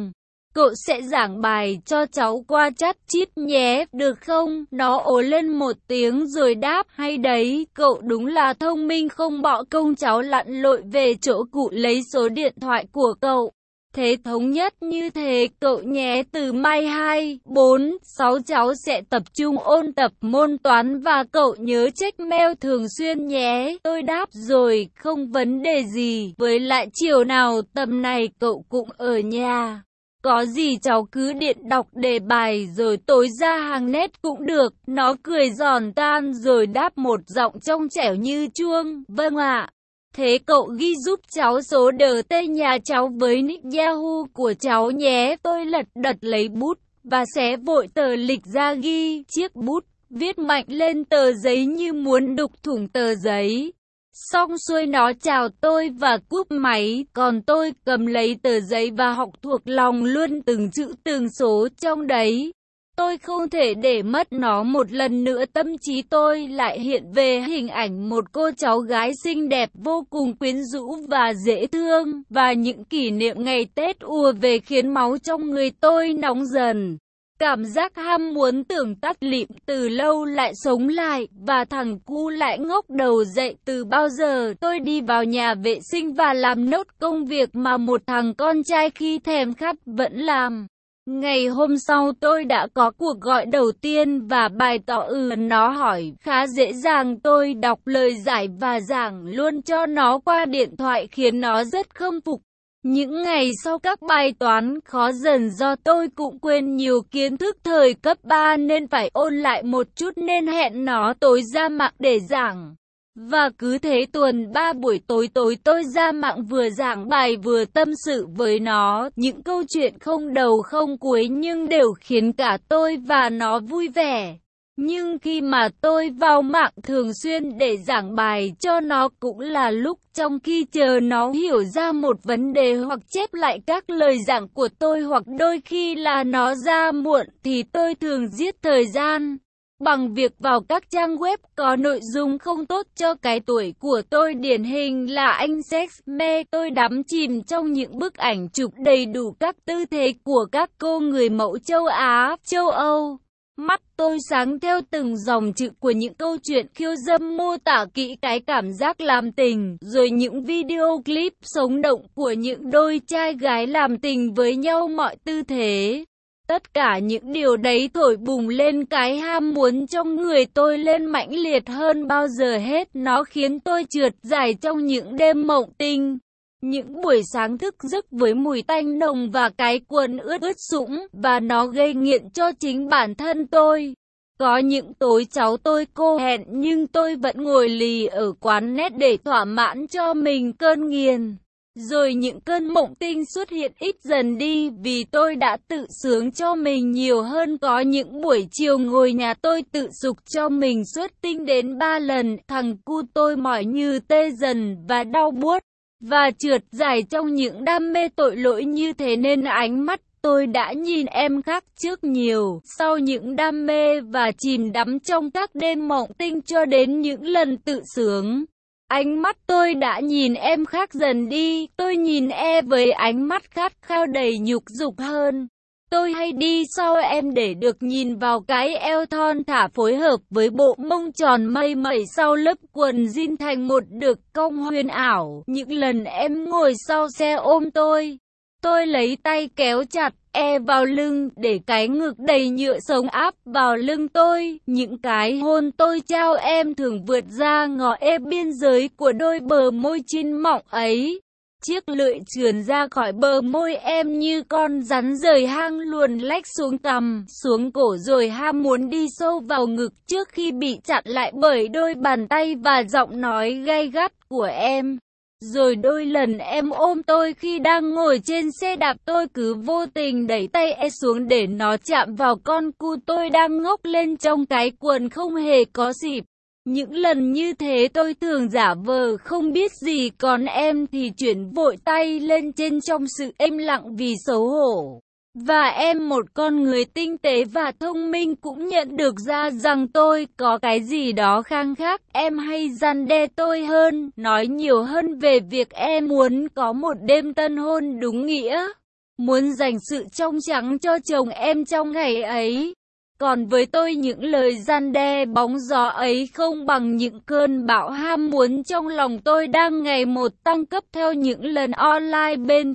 Cậu sẽ giảng bài cho cháu qua chat chít nhé, được không? Nó ồ lên một tiếng rồi đáp, hay đấy, cậu đúng là thông minh không bỏ công. Cháu lặn lội về chỗ cụ lấy số điện thoại của cậu. Thế thống nhất như thế cậu nhé, từ mai 2, 4, 6 cháu sẽ tập trung ôn tập môn toán và cậu nhớ check mail thường xuyên nhé. Tôi đáp rồi, không vấn đề gì, với lại chiều nào tầm này cậu cũng ở nhà. Có gì cháu cứ điện đọc đề bài rồi tối ra hàng nét cũng được. Nó cười giòn tan rồi đáp một giọng trong trẻo như chuông, vâng ạ. Thế cậu ghi giúp cháu số DT nhà cháu với nick Yahoo của cháu nhé. Tôi lật đật lấy bút và xé vội tờ lịch ra ghi. Chiếc bút viết mạnh lên tờ giấy như muốn đục thủng tờ giấy. Xong xuôi nó chào tôi và cúp máy, còn tôi cầm lấy tờ giấy và học thuộc lòng luôn từng chữ từng số trong đấy. Tôi không thể để mất nó một lần nữa. Tâm trí tôi lại hiện về hình ảnh một cô cháu gái xinh đẹp vô cùng quyến rũ và dễ thương, và những kỷ niệm ngày Tết ùa về khiến máu trong người tôi nóng dần. Cảm giác ham muốn tưởng tắt lịm từ lâu lại sống lại, và thằng cu lại ngóc đầu dậy từ bao giờ. Tôi đi vào nhà vệ sinh và làm nốt công việc mà một thằng con trai khi thèm khát vẫn làm. Ngày hôm sau tôi đã có cuộc gọi đầu tiên và bài tỏ nó hỏi khá dễ dàng. Tôi đọc lời giải và giảng luôn cho nó qua điện thoại khiến nó rất khâm phục. Những ngày sau các bài toán khó dần do tôi cũng quên nhiều kiến thức thời cấp 3 nên phải ôn lại một chút nên hẹn nó tối ra mạng để giảng. Và cứ thế tuần 3 buổi tối tôi ra mạng vừa giảng bài vừa tâm sự với nó. Những câu chuyện không đầu không cuối nhưng đều khiến cả tôi và nó vui vẻ. Nhưng khi mà tôi vào mạng thường xuyên để giảng bài cho nó cũng là lúc trong khi chờ nó hiểu ra một vấn đề hoặc chép lại các lời giảng của tôi, hoặc đôi khi là nó ra muộn thì tôi thường giết thời gian bằng việc vào các trang web có nội dung không tốt cho cái tuổi của tôi, điển hình là anh sex mê. Tôi đắm chìm trong những bức ảnh chụp đầy đủ các tư thế của các cô người mẫu châu Á, châu Âu. Mắt tôi sáng theo từng dòng chữ của những câu chuyện khiêu dâm mô tả kỹ cái cảm giác làm tình, rồi những video clip sống động của những đôi trai gái làm tình với nhau mọi tư thế. Tất cả những điều đấy thổi bùng lên cái ham muốn trong người tôi lên mãnh liệt hơn bao giờ hết. Nó khiến tôi trượt dài trong những đêm mộng tinh. Những buổi sáng thức giấc với mùi tanh nồng và cái quần ướt sũng, và nó gây nghiện cho chính bản thân tôi. Có những tối cháu tôi cô hẹn nhưng tôi vẫn ngồi lì ở quán net để thỏa mãn cho mình cơn nghiền. Rồi những cơn mộng tinh xuất hiện ít dần đi vì tôi đã tự sướng cho mình nhiều hơn. Có những buổi chiều ngồi nhà tôi tự dục cho mình suốt tinh đến 3 lần. Thằng cu tôi mỏi như tê dần và đau buốt và trượt dài trong những đam mê tội lỗi như thế nên ánh mắt tôi đã nhìn em khác trước nhiều. Sau những đam mê và chìm đắm trong các đêm mộng tinh cho đến những lần tự sướng, ánh mắt tôi đã nhìn em khác dần đi. Tôi nhìn với ánh mắt khát khao đầy nhục dục hơn. Tôi hay đi sau em để được nhìn vào cái eo thon thả phối hợp với bộ mông tròn mây mẩy sau lớp quần jean thành một được cong huyền ảo. Những lần em ngồi sau xe ôm tôi lấy tay kéo chặt vào lưng để cái ngực đầy nhựa sống áp vào lưng tôi. Những cái hôn tôi trao em thường vượt ra ngõ biên giới của đôi bờ môi chín mọng ấy. Chiếc lưỡi trườn ra khỏi bờ môi em như con rắn rời hang luồn lách xuống cằm, xuống cổ rồi ham muốn đi sâu vào ngực trước khi bị chặn lại bởi đôi bàn tay và giọng nói gay gắt của em. Rồi đôi lần em ôm tôi khi đang ngồi trên xe đạp, tôi cứ vô tình đẩy tay xuống để nó chạm vào con cu tôi đang ngóc lên trong cái quần không hề có xịp. Những lần như thế tôi thường giả vờ không biết gì, còn em thì chuyển vội tay lên trên trong sự im lặng vì xấu hổ. Và em, một con người tinh tế và thông minh, cũng nhận được ra rằng tôi có cái gì đó khang khác. Em hay răn đe tôi hơn, nói nhiều hơn về việc em muốn có một đêm tân hôn đúng nghĩa. muốn dành sự trong trắng cho chồng em trong ngày ấy. Còn với tôi những lời gian đe bóng gió ấy không bằng những cơn bão ham muốn trong lòng tôi đang ngày một tăng cấp theo những lần online bên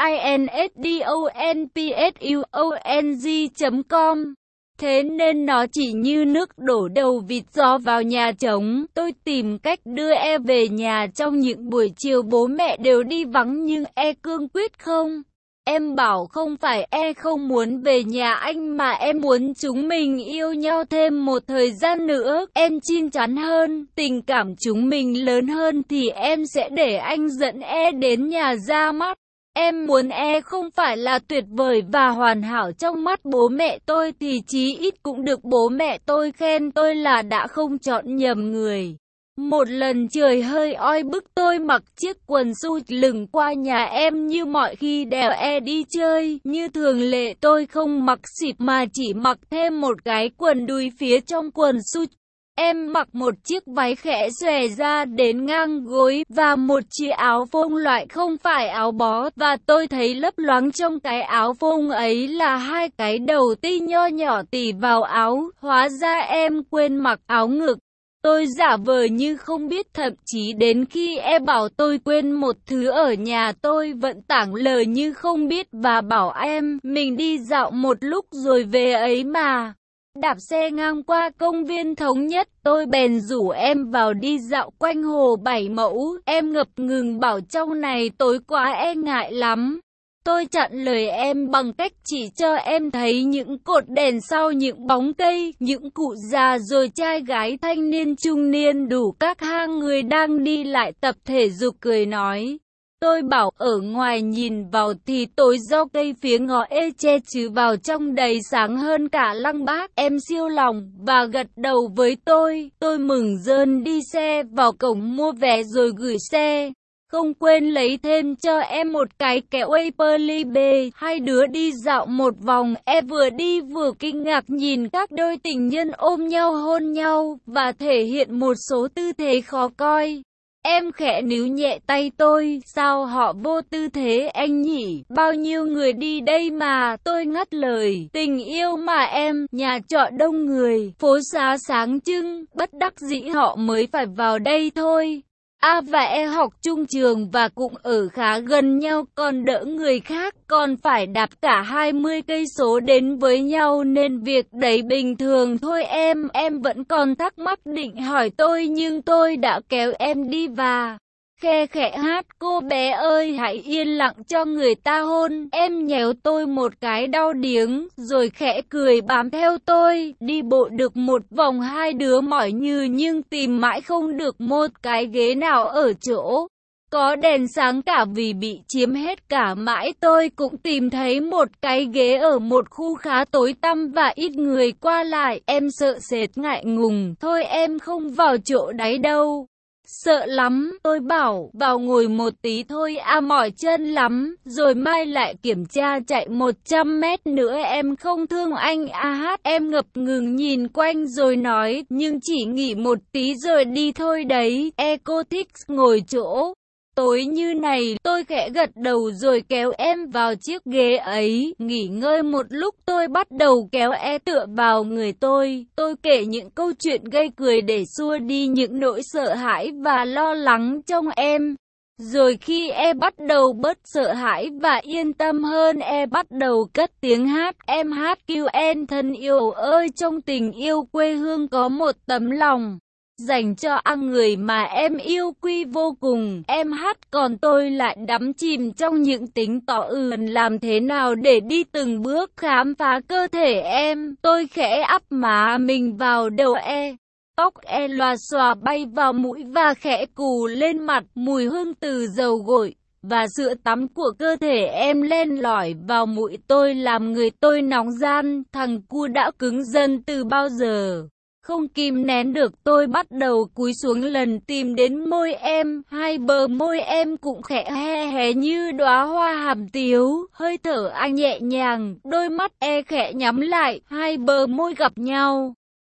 tinsdonpsung.com. Thế nên nó chỉ như nước đổ đầu vịt gió vào nhà trống. Tôi tìm cách đưa về nhà trong những buổi chiều bố mẹ đều đi vắng nhưng cương quyết không. Em bảo không phải không muốn về nhà anh mà em muốn chúng mình yêu nhau thêm một thời gian nữa. Em chín chắn hơn, tình cảm chúng mình lớn hơn thì em sẽ để anh dẫn đến nhà ra mắt. Em muốn không phải là tuyệt vời và hoàn hảo trong mắt bố mẹ tôi thì chí ít cũng được bố mẹ tôi khen tôi là đã không chọn nhầm người. Một lần trời hơi oi bức tôi mặc chiếc quần su lửng qua nhà em như mọi khi đèo đi chơi. Như thường lệ tôi không mặc xịp mà chỉ mặc thêm một cái quần đùi phía trong quần su. Em mặc một chiếc váy khẽ xòe ra đến ngang gối và một chiếc áo phông loại không phải áo bó. Và tôi thấy lấp loáng trong cái áo phông ấy là hai cái đầu ti nho nhỏ tỉ vào áo. Hóa ra em quên mặc áo ngực. Tôi giả vờ như không biết, thậm chí đến khi bảo tôi quên một thứ ở nhà tôi vẫn tảng lờ như không biết và bảo em mình đi dạo một lúc rồi về ấy mà. Đạp xe ngang qua công viên Thống Nhất, tôi bèn rủ em vào đi dạo quanh hồ Bảy Mẫu. Em ngập ngừng bảo trong này tối quá ngại lắm. Tôi chặn lời em bằng cách chỉ cho em thấy những cột đèn sau những bóng cây, những cụ già rồi trai gái thanh niên trung niên đủ các hang người đang đi lại tập thể dục cười nói. Tôi bảo ở ngoài nhìn vào thì tối do cây phía ngõ che chứ vào trong đầy sáng hơn cả Lăng Bác. Em siêu lòng và gật đầu với tôi. Tôi mừng rơn đi xe vào cổng mua vé rồi gửi xe. Không quên lấy thêm cho em một cái kẹo Waverly. Hai đứa đi dạo một vòng, vừa đi vừa kinh ngạc nhìn các đôi tình nhân ôm nhau hôn nhau và thể hiện một số tư thế khó coi. Em khẽ níu nhẹ tay tôi, sao họ vô tư thế anh nhỉ, bao nhiêu người đi đây mà, tôi ngắt lời, tình yêu mà em, nhà trọ đông người, phố xá sáng trưng, bất đắc dĩ họ mới phải vào đây thôi. A và học chung trường và cũng ở khá gần nhau, còn đỡ người khác, còn phải đạp cả 20 cây số đến với nhau nên việc đấy bình thường thôi em vẫn còn thắc mắc định hỏi tôi nhưng tôi đã kéo em đi và khe khẽ hát cô bé ơi hãy yên lặng cho người ta hôn. Em nhéo tôi một cái đau điếng rồi khẽ cười bám theo tôi. Đi bộ được một vòng hai đứa mỏi như nhưng tìm mãi không được một cái ghế nào ở chỗ có đèn sáng cả vì bị chiếm hết cả. Mãi tôi cũng tìm thấy một cái ghế ở một khu khá tối tăm và ít người qua lại. Em sợ sệt ngại ngùng, thôi em không vào chỗ đấy đâu. Sợ lắm, tôi bảo, vào ngồi một tí thôi mỏi chân lắm, rồi mai lại kiểm tra chạy 100 mét nữa em không thương anh hát. Em ngập ngừng nhìn quanh rồi nói, nhưng chỉ nghỉ một tí rồi đi thôi đấy, cô thích ngồi chỗ tối như này. Tôi khẽ gật đầu rồi kéo em vào chiếc ghế ấy. Nghỉ ngơi một lúc tôi bắt đầu kéo tựa vào người tôi. Tôi kể những câu chuyện gây cười để xua đi những nỗi sợ hãi và lo lắng trong em. Rồi khi bắt đầu bớt sợ hãi và yên tâm hơn, bắt đầu cất tiếng hát. Em hát kêu em thân yêu ơi, trong tình yêu quê hương có một tấm lòng dành cho người mà em yêu quý vô cùng. Em hát còn tôi lại đắm chìm trong những tính tỏ làm thế nào để đi từng bước khám phá cơ thể em. Tôi khẽ áp má mình vào đầu tóc loà xòa bay vào mũi và khẽ cù lên mặt. Mùi hương từ dầu gội và sữa tắm của cơ thể em len lỏi vào mũi tôi làm người tôi nóng gian. Thằng cu đã cứng dần từ bao giờ. Không kìm nén được tôi bắt đầu cúi xuống lần tìm đến môi em. Hai bờ môi em cũng khẽ hé như đóa hoa hàm tiếu. Hơi thở anh nhẹ nhàng, đôi mắt khẽ nhắm lại. Hai bờ môi gặp nhau.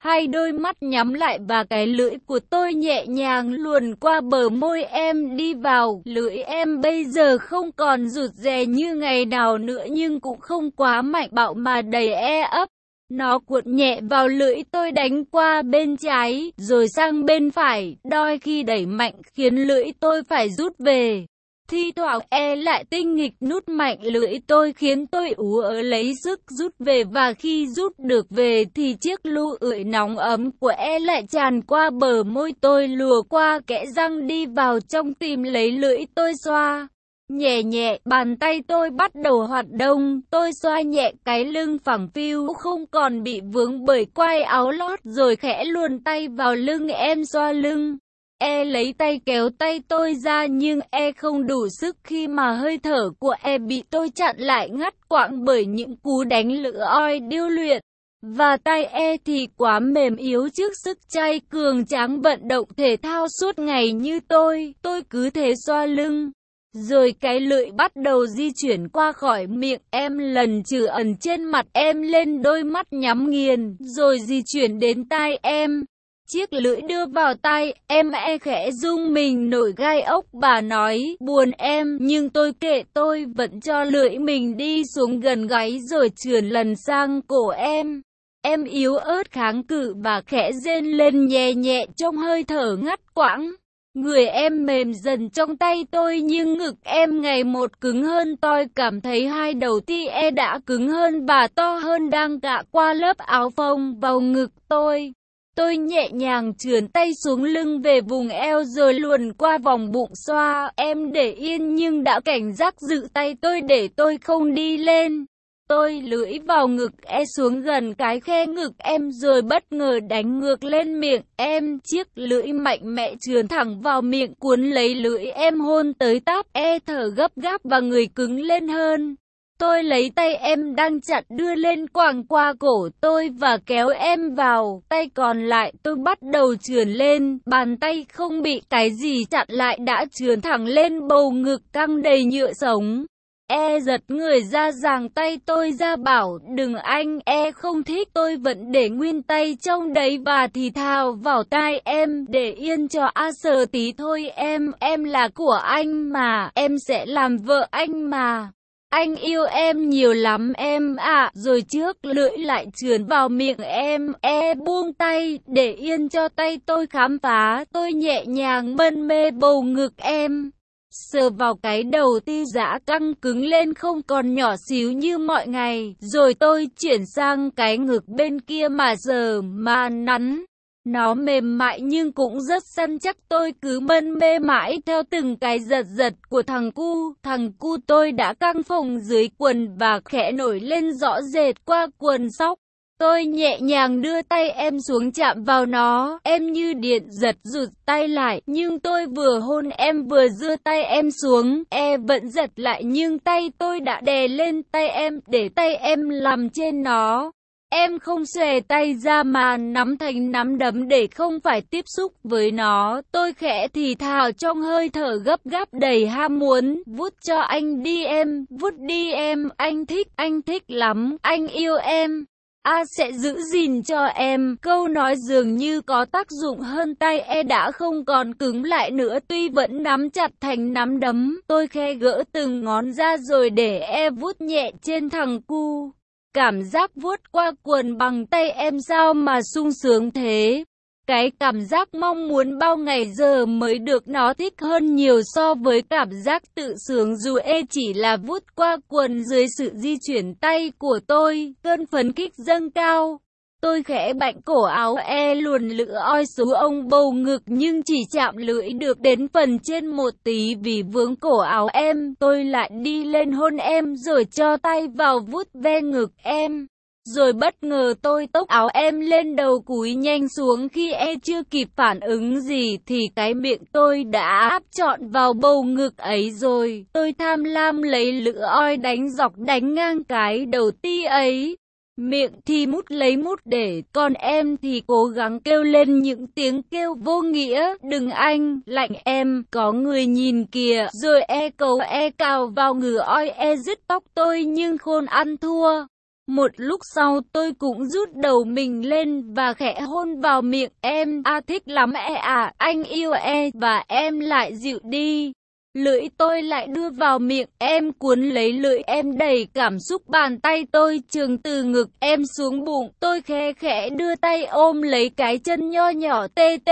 Hai đôi mắt nhắm lại và cái lưỡi của tôi nhẹ nhàng luồn qua bờ môi em đi vào. Lưỡi em bây giờ không còn rụt rè như ngày nào nữa nhưng cũng không quá mạnh bạo mà đầy ấp. Nó cuộn nhẹ vào lưỡi tôi đánh qua bên trái, rồi sang bên phải, đôi khi đẩy mạnh khiến lưỡi tôi phải rút về. Thi thoảng lại tinh nghịch nút mạnh lưỡi tôi khiến tôi ú ớ lấy sức rút về và khi rút được về thì chiếc lu ưỡi nóng ấm của lại tràn qua bờ môi tôi lùa qua kẽ răng đi vào trong tìm lấy lưỡi tôi xoa. Nhẹ nhẹ, bàn tay tôi bắt đầu hoạt động, tôi xoa nhẹ cái lưng phẳng phiu không còn bị vướng bởi quai áo lót rồi khẽ luồn tay vào lưng em xoa lưng. Lấy tay kéo tay tôi ra nhưng không đủ sức khi mà hơi thở của bị tôi chặn lại ngắt quãng bởi những cú đánh lửa oi điêu luyện. Và tay thì quá mềm yếu trước sức trai cường tráng vận động thể thao suốt ngày như tôi cứ thế xoa lưng. Rồi cái lưỡi bắt đầu di chuyển qua khỏi miệng em lần trừ ẩn trên mặt em lên đôi mắt nhắm nghiền, rồi di chuyển đến tai em. Chiếc lưỡi đưa vào tai em khẽ rung mình nổi gai ốc bà nói buồn em nhưng tôi kệ tôi vẫn cho lưỡi mình đi xuống gần gáy rồi trườn lần sang cổ em. Em yếu ớt kháng cự và khẽ rên lên nhẹ nhẹ trong hơi thở ngắt quãng. Người em mềm dần trong tay tôi nhưng ngực em ngày một cứng hơn tôi cảm thấy hai đầu ti đã cứng hơn và to hơn đang gạ qua lớp áo phông vào ngực tôi. Tôi nhẹ nhàng trườn tay xuống lưng về vùng eo rồi luồn qua vòng bụng xoa. Em để yên nhưng đã cảnh giác giữ tay tôi để tôi không đi lên. Tôi lưỡi vào ngực xuống gần cái khe ngực em rồi bất ngờ đánh ngược lên miệng em. Chiếc lưỡi mạnh mẽ trườn thẳng vào miệng cuốn lấy lưỡi em hôn tới táp thở gấp gáp và người cứng lên hơn. Tôi lấy tay em đang chặt đưa lên quàng qua cổ tôi và kéo em vào. Tay còn lại tôi bắt đầu trườn lên. Bàn tay không bị cái gì chặn lại đã trườn thẳng lên bầu ngực căng đầy nhựa sống. Giật người ra giằng tay tôi ra bảo đừng anh. Không thích. Tôi vẫn để nguyên tay trong đấy và thì thào vào tai em để yên cho sờ tí thôi em là của anh mà, em sẽ làm vợ anh mà. Anh yêu em nhiều lắm em ạ. Rồi trước lưỡi lại trườn vào miệng em. Buông tay để yên cho tay tôi khám phá. Tôi nhẹ nhàng mân mê bầu ngực em. Sờ vào cái đầu ti dã căng cứng lên không còn nhỏ xíu như mọi ngày. Rồi tôi chuyển sang cái ngực bên kia mà sờ mà nắn. Nó mềm mại nhưng cũng rất săn chắc. Tôi cứ mân mê mãi theo từng cái giật giật của thằng cu. Thằng cu tôi đã căng phồng dưới quần và khẽ nổi lên rõ rệt qua quần sóc. Tôi nhẹ nhàng đưa tay em xuống chạm vào nó. Em như điện giật rụt tay lại. Nhưng tôi vừa hôn em vừa giơ tay em xuống. Vẫn giật lại nhưng tay tôi đã đè lên tay em để tay em nằm trên nó. Em không xòe tay ra mà nắm thành nắm đấm để không phải tiếp xúc với nó. Tôi khẽ thì thào trong hơi thở gấp gáp đầy ham muốn. Vút cho anh đi em, vút đi em, anh thích lắm, anh yêu em. Sẽ giữ gìn cho em. Câu nói dường như có tác dụng hơn tay đã không còn cứng lại nữa tuy vẫn nắm chặt thành nắm đấm. Tôi khe gỡ từng ngón ra rồi để vuốt nhẹ trên thằng cu. Cảm giác vuốt qua quần bằng tay em sao mà sung sướng thế. Cái cảm giác mong muốn bao ngày giờ mới được nó thích hơn nhiều so với cảm giác tự sướng dù chỉ là vuốt qua quần dưới sự di chuyển tay của tôi. Cơn phấn khích dâng cao. Tôi khẽ bạnh cổ áo luồn lửa oi xuống ông bầu ngực nhưng chỉ chạm lưỡi được đến phần trên một tí vì vướng cổ áo em. Tôi lại đi lên hôn em rồi cho tay vào vuốt ve ngực em. Rồi bất ngờ tôi tốc áo em lên đầu cúi nhanh xuống khi chưa kịp phản ứng gì thì cái miệng tôi đã áp trọn vào bầu ngực ấy rồi. Tôi tham lam lấy lửa oi đánh dọc đánh ngang cái đầu ti ấy. Miệng thì mút lấy mút để, còn em thì cố gắng kêu lên những tiếng kêu vô nghĩa. Đừng anh, lạnh em, có người nhìn kìa. Rồi cào vào ngửa oi dứt tóc tôi nhưng khôn ăn thua. Một lúc sau tôi cũng rút đầu mình lên và khẽ hôn vào miệng em. Thích lắm anh yêu và em lại dịu đi. Lưỡi tôi lại đưa vào miệng em, cuốn lấy lưỡi em đầy cảm xúc. Bàn tay tôi trường từ ngực em xuống bụng. Tôi khẽ khẽ đưa tay ôm lấy cái chân nho nhỏ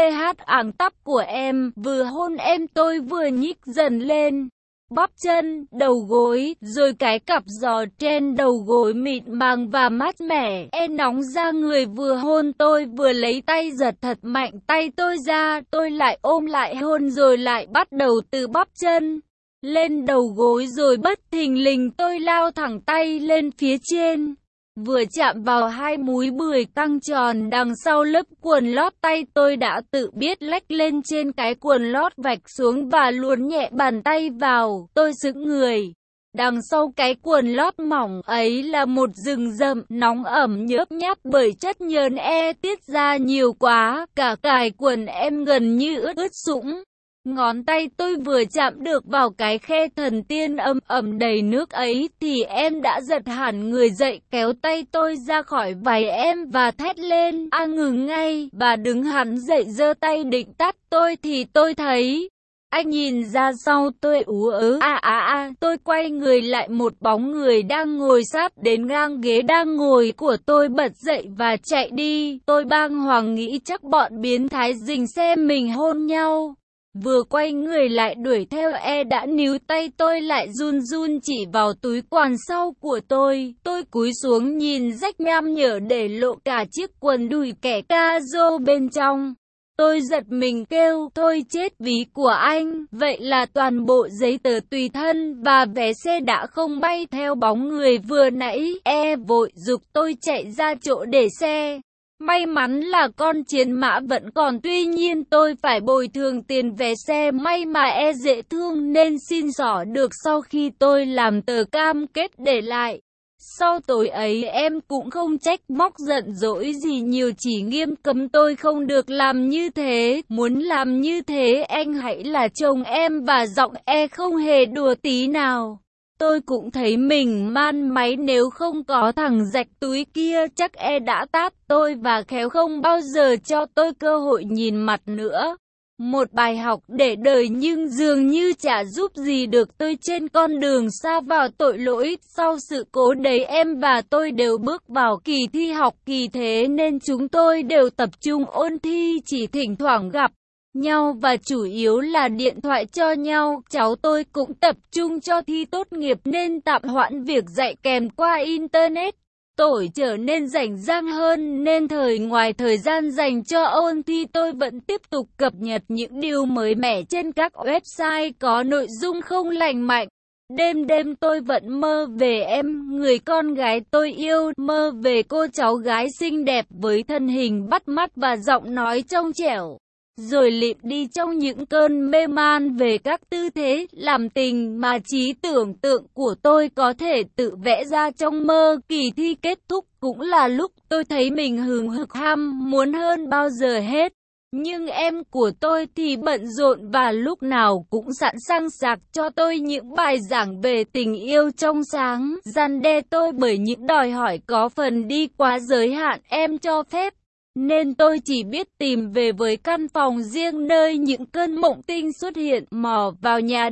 áng tắp của em. Vừa hôn em tôi vừa nhích dần lên bắp chân, đầu gối, rồi cái cặp giò trên đầu gối mịn màng và mát mẻ. Nóng ra người vừa hôn tôi vừa lấy tay giật thật mạnh tay tôi ra. Tôi lại ôm lại hôn rồi lại bắt đầu từ bắp chân lên đầu gối, rồi bất thình lình tôi lao thẳng tay lên phía trên. Vừa chạm vào hai múi bưởi căng tròn đằng sau lớp quần lót, tay tôi đã tự biết lách lên trên cái quần lót vạch xuống và luồn nhẹ bàn tay vào. Tôi sững người. Đằng sau cái quần lót mỏng ấy là một rừng rậm nóng ẩm nhớp nháp bởi chất nhờn tiết ra nhiều quá. Cả cài quần em gần như ướt sũng. Ngón tay tôi vừa chạm được vào cái khe thần tiên ẩm đầy nước ấy thì em đã giật hẳn người dậy, kéo tay tôi ra khỏi váy em và thét lên. Ngừng ngay. Bà đứng hẳn dậy giơ tay định tát tôi thì tôi thấy anh nhìn ra sau tôi ú ớ. Tôi quay người lại, một bóng người đang ngồi sát đến ngang ghế đang ngồi của tôi bật dậy và chạy đi. Tôi bàng hoàng nghĩ chắc bọn biến thái rình xem mình hôn nhau. Vừa quay người lại đuổi theo đã níu tay tôi lại run run chỉ vào túi quần sau của tôi. Tôi cúi xuống nhìn rách nham nhở để lộ cả chiếc quần đùi kẻ ca rô bên trong. Tôi giật mình kêu, thôi chết, ví của anh. Vậy là toàn bộ giấy tờ tùy thân và vé xe đã không bay theo bóng người vừa nãy. Vội giục tôi chạy ra chỗ để xe. May mắn là con chiến mã vẫn còn, tuy nhiên tôi phải bồi thường tiền vé xe. May mà dễ thương nên xin xỏ được sau khi tôi làm tờ cam kết để lại. Sau tối ấy em cũng không trách móc giận dỗi gì nhiều, chỉ nghiêm cấm tôi không được làm như thế. Muốn làm như thế anh hãy là chồng em, và giọng không hề đùa tí nào. Tôi cũng thấy mình man máy, nếu không có thằng rạch túi kia chắc đã tát tôi và khéo không bao giờ cho tôi cơ hội nhìn mặt nữa. Một bài học để đời nhưng dường như chả giúp gì được tôi trên con đường sa vào tội lỗi. Sau sự cố đấy em và tôi đều bước vào kỳ thi học kỳ, thế nên chúng tôi đều tập trung ôn thi, chỉ thỉnh thoảng gặp nhau và chủ yếu là điện thoại cho nhau. Cháu tôi cũng tập trung cho thi tốt nghiệp nên tạm hoãn việc dạy kèm qua internet. Tuổi trở nên rảnh rang hơn nên ngoài thời gian dành cho ôn thi tôi vẫn tiếp tục cập nhật những điều mới mẻ trên các website có nội dung không lành mạnh. Đêm đêm tôi vẫn mơ về em, người con gái tôi yêu, mơ về cô cháu gái xinh đẹp với thân hình bắt mắt và giọng nói trong trẻo. Rồi lịm đi trong những cơn mê man về các tư thế làm tình mà trí tưởng tượng của tôi có thể tự vẽ ra trong mơ. Kỳ thi kết thúc cũng là lúc tôi thấy mình hừng hực ham muốn hơn bao giờ hết. Nhưng em của tôi thì bận rộn và lúc nào cũng sẵn sàng sạc cho tôi những bài giảng về tình yêu trong sáng, răn đe tôi bởi những đòi hỏi có phần đi quá giới hạn em cho phép. Nên tôi chỉ biết tìm về với căn phòng riêng nơi những cơn mộng tinh xuất hiện, mò vào nhà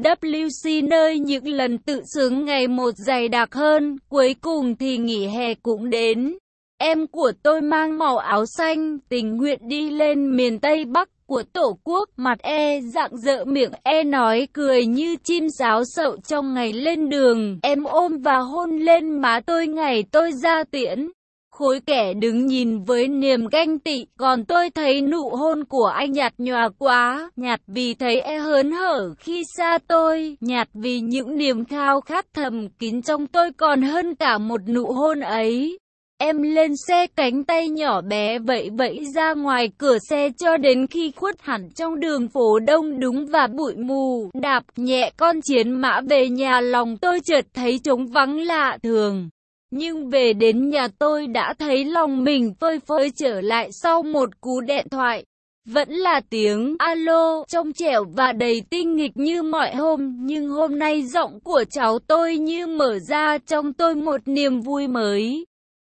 WC nơi những lần tự sướng ngày một dày đặc hơn. Cuối cùng thì nghỉ hè cũng đến. Em của tôi mang màu áo xanh, tình nguyện đi lên miền Tây Bắc của Tổ quốc, mặt rạng rỡ, miệng nói cười như chim sáo sậu trong ngày lên đường. Em ôm và hôn lên má tôi ngày tôi ra tiễn. Khối kẻ đứng nhìn với niềm ganh tị, còn tôi thấy nụ hôn của anh nhạt nhòa quá, nhạt vì thấy hớn hở khi xa tôi, nhạt vì những niềm khao khát thầm kín trong tôi còn hơn cả một nụ hôn ấy. Em lên xe, cánh tay nhỏ bé vẫy vẫy ra ngoài cửa xe cho đến khi khuất hẳn trong đường phố đông đúc và bụi mù, đạp nhẹ con chiến mã về nhà. Lòng tôi chợt thấy trống vắng lạ thường. Nhưng về đến nhà tôi đã thấy lòng mình phơi phới trở lại sau một cú điện thoại. Vẫn là tiếng alo, trong trẻo và đầy tinh nghịch như mọi hôm, nhưng hôm nay giọng của cháu tôi như mở ra trong tôi một niềm vui mới.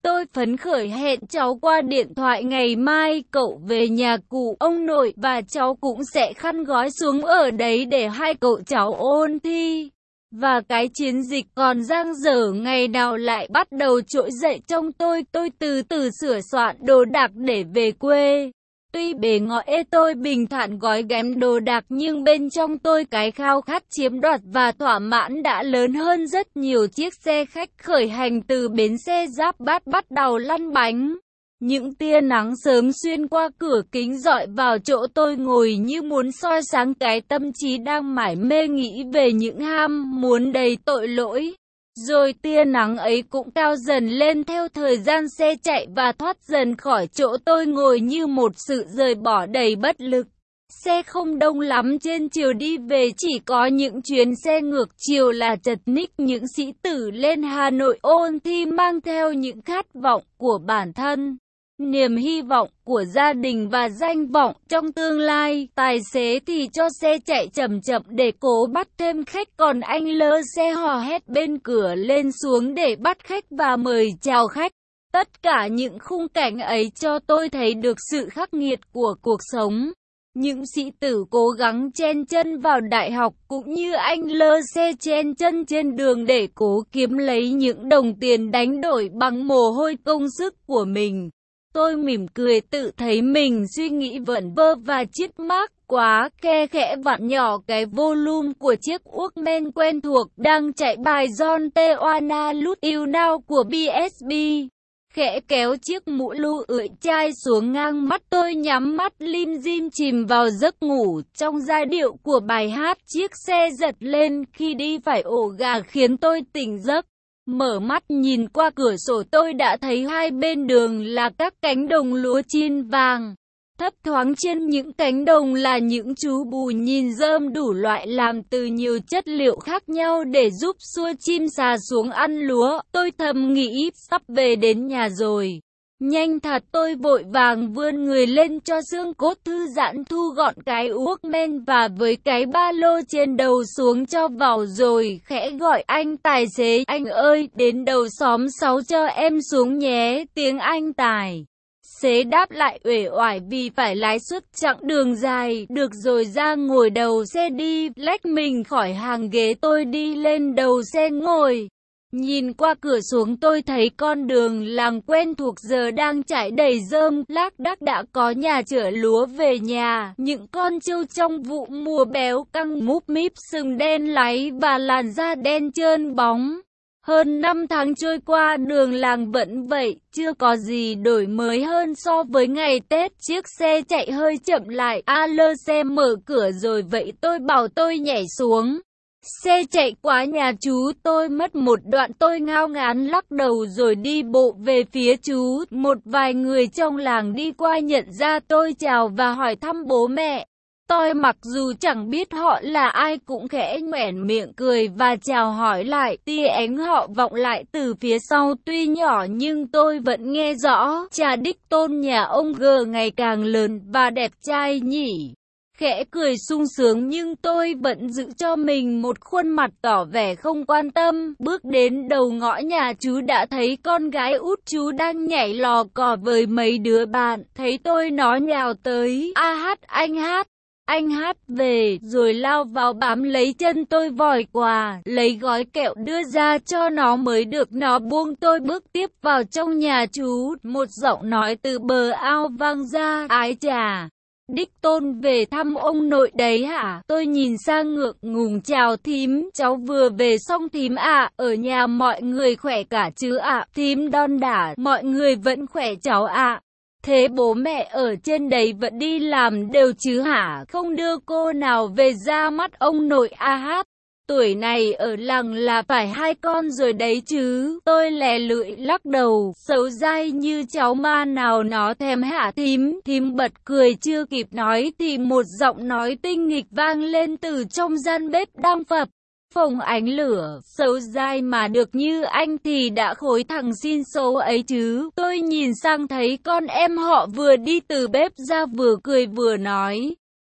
Tôi phấn khởi hẹn cháu qua điện thoại ngày mai cậu về nhà cụ ông nội và cháu cũng sẽ khăn gói xuống ở đấy để hai cậu cháu ôn thi. Và cái chiến dịch còn dang dở ngày nào lại bắt đầu trỗi dậy trong tôi từ từ sửa soạn đồ đạc để về quê. Tuy bề ngoài tôi bình thản gói ghém đồ đạc nhưng bên trong tôi cái khao khát chiếm đoạt và thỏa mãn đã lớn hơn rất nhiều. Chiếc xe khách khởi hành từ bến xe Giáp Bát bắt đầu lăn bánh. Những tia nắng sớm xuyên qua cửa kính rọi vào chỗ tôi ngồi như muốn soi sáng cái tâm trí đang mải mê nghĩ về những ham muốn đầy tội lỗi. Rồi tia nắng ấy cũng cao dần lên theo thời gian xe chạy và thoát dần khỏi chỗ tôi ngồi như một sự rời bỏ đầy bất lực. Xe không đông lắm, trên chiều đi về chỉ có những chuyến xe ngược chiều là chật ních những sĩ tử lên Hà Nội ôn thi mang theo những khát vọng của bản thân, niềm hy vọng của gia đình và danh vọng trong tương lai. Tài xế thì cho xe chạy chậm chậm để cố bắt thêm khách, còn anh lơ xe hò hét bên cửa lên xuống để bắt khách và mời chào khách. Tất cả những khung cảnh ấy cho tôi thấy được sự khắc nghiệt của cuộc sống. Những sĩ tử cố gắng chen chân vào đại học cũng như anh lơ xe chen chân trên đường để cố kiếm lấy những đồng tiền đánh đổi bằng mồ hôi công sức của mình. Tôi mỉm cười tự thấy mình suy nghĩ vẩn vơ và chiết mác quá, khe khẽ vặn nhỏ cái volume của chiếc Walkman quen thuộc đang chạy bài John T. Wanna Lose You Now của BSB. Khẽ kéo chiếc mũ lu ưỡi chai xuống ngang mắt, tôi nhắm mắt lim dim chìm vào giấc ngủ. Trong giai điệu của bài hát, chiếc xe giật lên khi đi phải ổ gà khiến tôi tỉnh giấc. Mở mắt nhìn qua cửa sổ tôi đã thấy hai bên đường là các cánh đồng lúa chín vàng. Thấp thoáng trên những cánh đồng là những chú bù nhìn rơm đủ loại làm từ nhiều chất liệu khác nhau để giúp xua chim sà xuống ăn lúa. Tôi thầm nghĩ sắp về đến nhà rồi. Nhanh thật, tôi vội vàng vươn người lên cho xương cốt thư giãn, thu gọn cái Walkman và với cái ba lô trên đầu xuống cho vào rồi khẽ gọi anh tài xế. Anh ơi, đến đầu xóm 6 cho em xuống nhé. Tiếng anh tài xế đáp lại uể oải vì phải lái suốt chặng đường dài. Được rồi, ra ngồi đầu xe đi. Lách mình khỏi hàng ghế, tôi đi lên đầu xe ngồi. Nhìn qua cửa xuống tôi thấy con đường làng quen thuộc giờ đang trải đầy rơm lác đác, đã có nhà chở lúa về nhà. Những con trâu trong vụ mùa béo căng múp míp, sừng đen láy và làn da đen trơn bóng. Hơn 5 tháng trôi qua, đường làng vẫn vậy, chưa có gì đổi mới hơn so với ngày Tết. Chiếc xe chạy hơi chậm lại, lơ xe mở cửa rồi vậy tôi bảo tôi nhảy xuống. Xe chạy qua nhà chú tôi mất một đoạn, tôi ngao ngán lắc đầu rồi đi bộ về phía chú. Một vài người trong làng đi qua nhận ra tôi, chào và hỏi thăm bố mẹ. Tôi mặc dù chẳng biết họ là ai cũng khẽ nhoẻn miệng cười và chào hỏi lại. Tia ánh họ vọng lại từ phía sau, tuy nhỏ nhưng tôi vẫn nghe rõ. Cha đích tôn nhà ông G ngày càng lớn và đẹp trai nhỉ. Khẽ cười sung sướng nhưng tôi vẫn giữ cho mình một khuôn mặt tỏ vẻ không quan tâm. Bước đến đầu ngõ nhà chú đã thấy con gái út chú đang nhảy lò cò với mấy đứa bạn. Thấy tôi nó nhào tới. Anh hát về, rồi lao vào bám lấy chân tôi vòi quà, lấy gói kẹo đưa ra cho nó mới được nó buông tôi bước tiếp vào trong nhà chú. Một giọng nói từ bờ ao vang ra, ái chà, đích tôn về thăm ông nội đấy hả? Tôi nhìn sang ngượng ngùng chào thím, cháu vừa về xong thím ạ. Ở nhà mọi người khỏe cả chứ ạ? Thím đon đả, mọi người vẫn khỏe cháu ạ. Thế bố mẹ ở trên đấy vẫn đi làm đều chứ hả? Không đưa cô nào về ra mắt ông nội tuổi này ở làng là phải 2 con rồi đấy chứ. Tôi lè lưỡi lắc đầu, xấu dai như cháu ma nào nó thèm hả thím? Thím bật cười chưa kịp nói thì một giọng nói tinh nghịch vang lên từ trong gian bếp đang phập phồng ánh lửa. Xấu dai mà được như anh thì đã khối thằng xin số ấy chứ. Tôi nhìn sang thấy con em họ vừa đi từ bếp ra vừa cười vừa nói.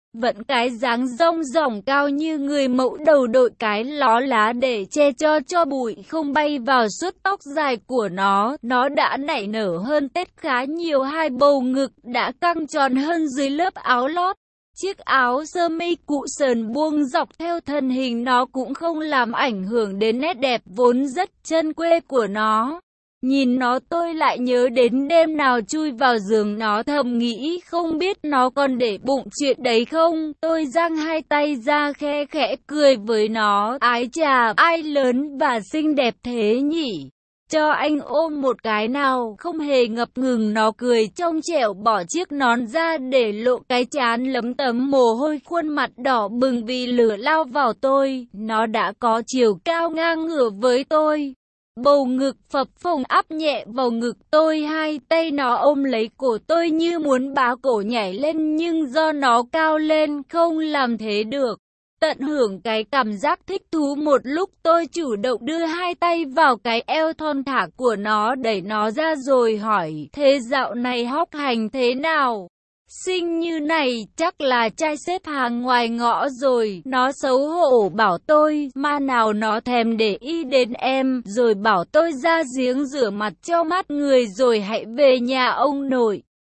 vẫn cái dáng rong ròng cao như người mẫu, đầu đội cái ló lá để che cho bụi không bay vào suốt tóc dài của nó đã nảy nở hơn Tết khá nhiều, hai bầu ngực đã căng tròn hơn dưới lớp áo lót. Chiếc áo sơ mi cụ sờn buông dọc theo thân hình nó cũng không làm ảnh hưởng đến nét đẹp vốn rất chân quê của nó. Nhìn nó tôi lại nhớ đến đêm nào chui vào giường nó, thầm nghĩ không biết nó còn để bụng chuyện đấy không. Tôi giang hai tay ra khe khẽ cười với nó, ái chà, ai lớn và xinh đẹp thế nhỉ? Cho anh ôm một cái nào. Không hề ngập ngừng nó cười trong trẻo, bỏ chiếc nón ra để lộ cái trán lấm tấm mồ hôi, khuôn mặt đỏ bừng vì lửa lao vào tôi. Nó đã có chiều cao ngang ngửa với tôi. Bầu ngực phập phồng áp nhẹ vào ngực tôi, hai tay nó ôm lấy cổ tôi như muốn bá cổ nhảy lên, nhưng do nó cao lên không làm thế được. Tận hưởng cái cảm giác thích thú một lúc, tôi chủ động đưa hai tay vào cái eo thon thả của nó, đẩy nó ra rồi hỏi, thế dạo này hóc hành thế nào? Xinh như này chắc là trai xếp hàng ngoài ngõ rồi. Nó xấu hổ bảo tôi, ma nào nó thèm để ý đến em, rồi bảo tôi ra giếng rửa mặt cho mát người rồi hãy về nhà ông nội.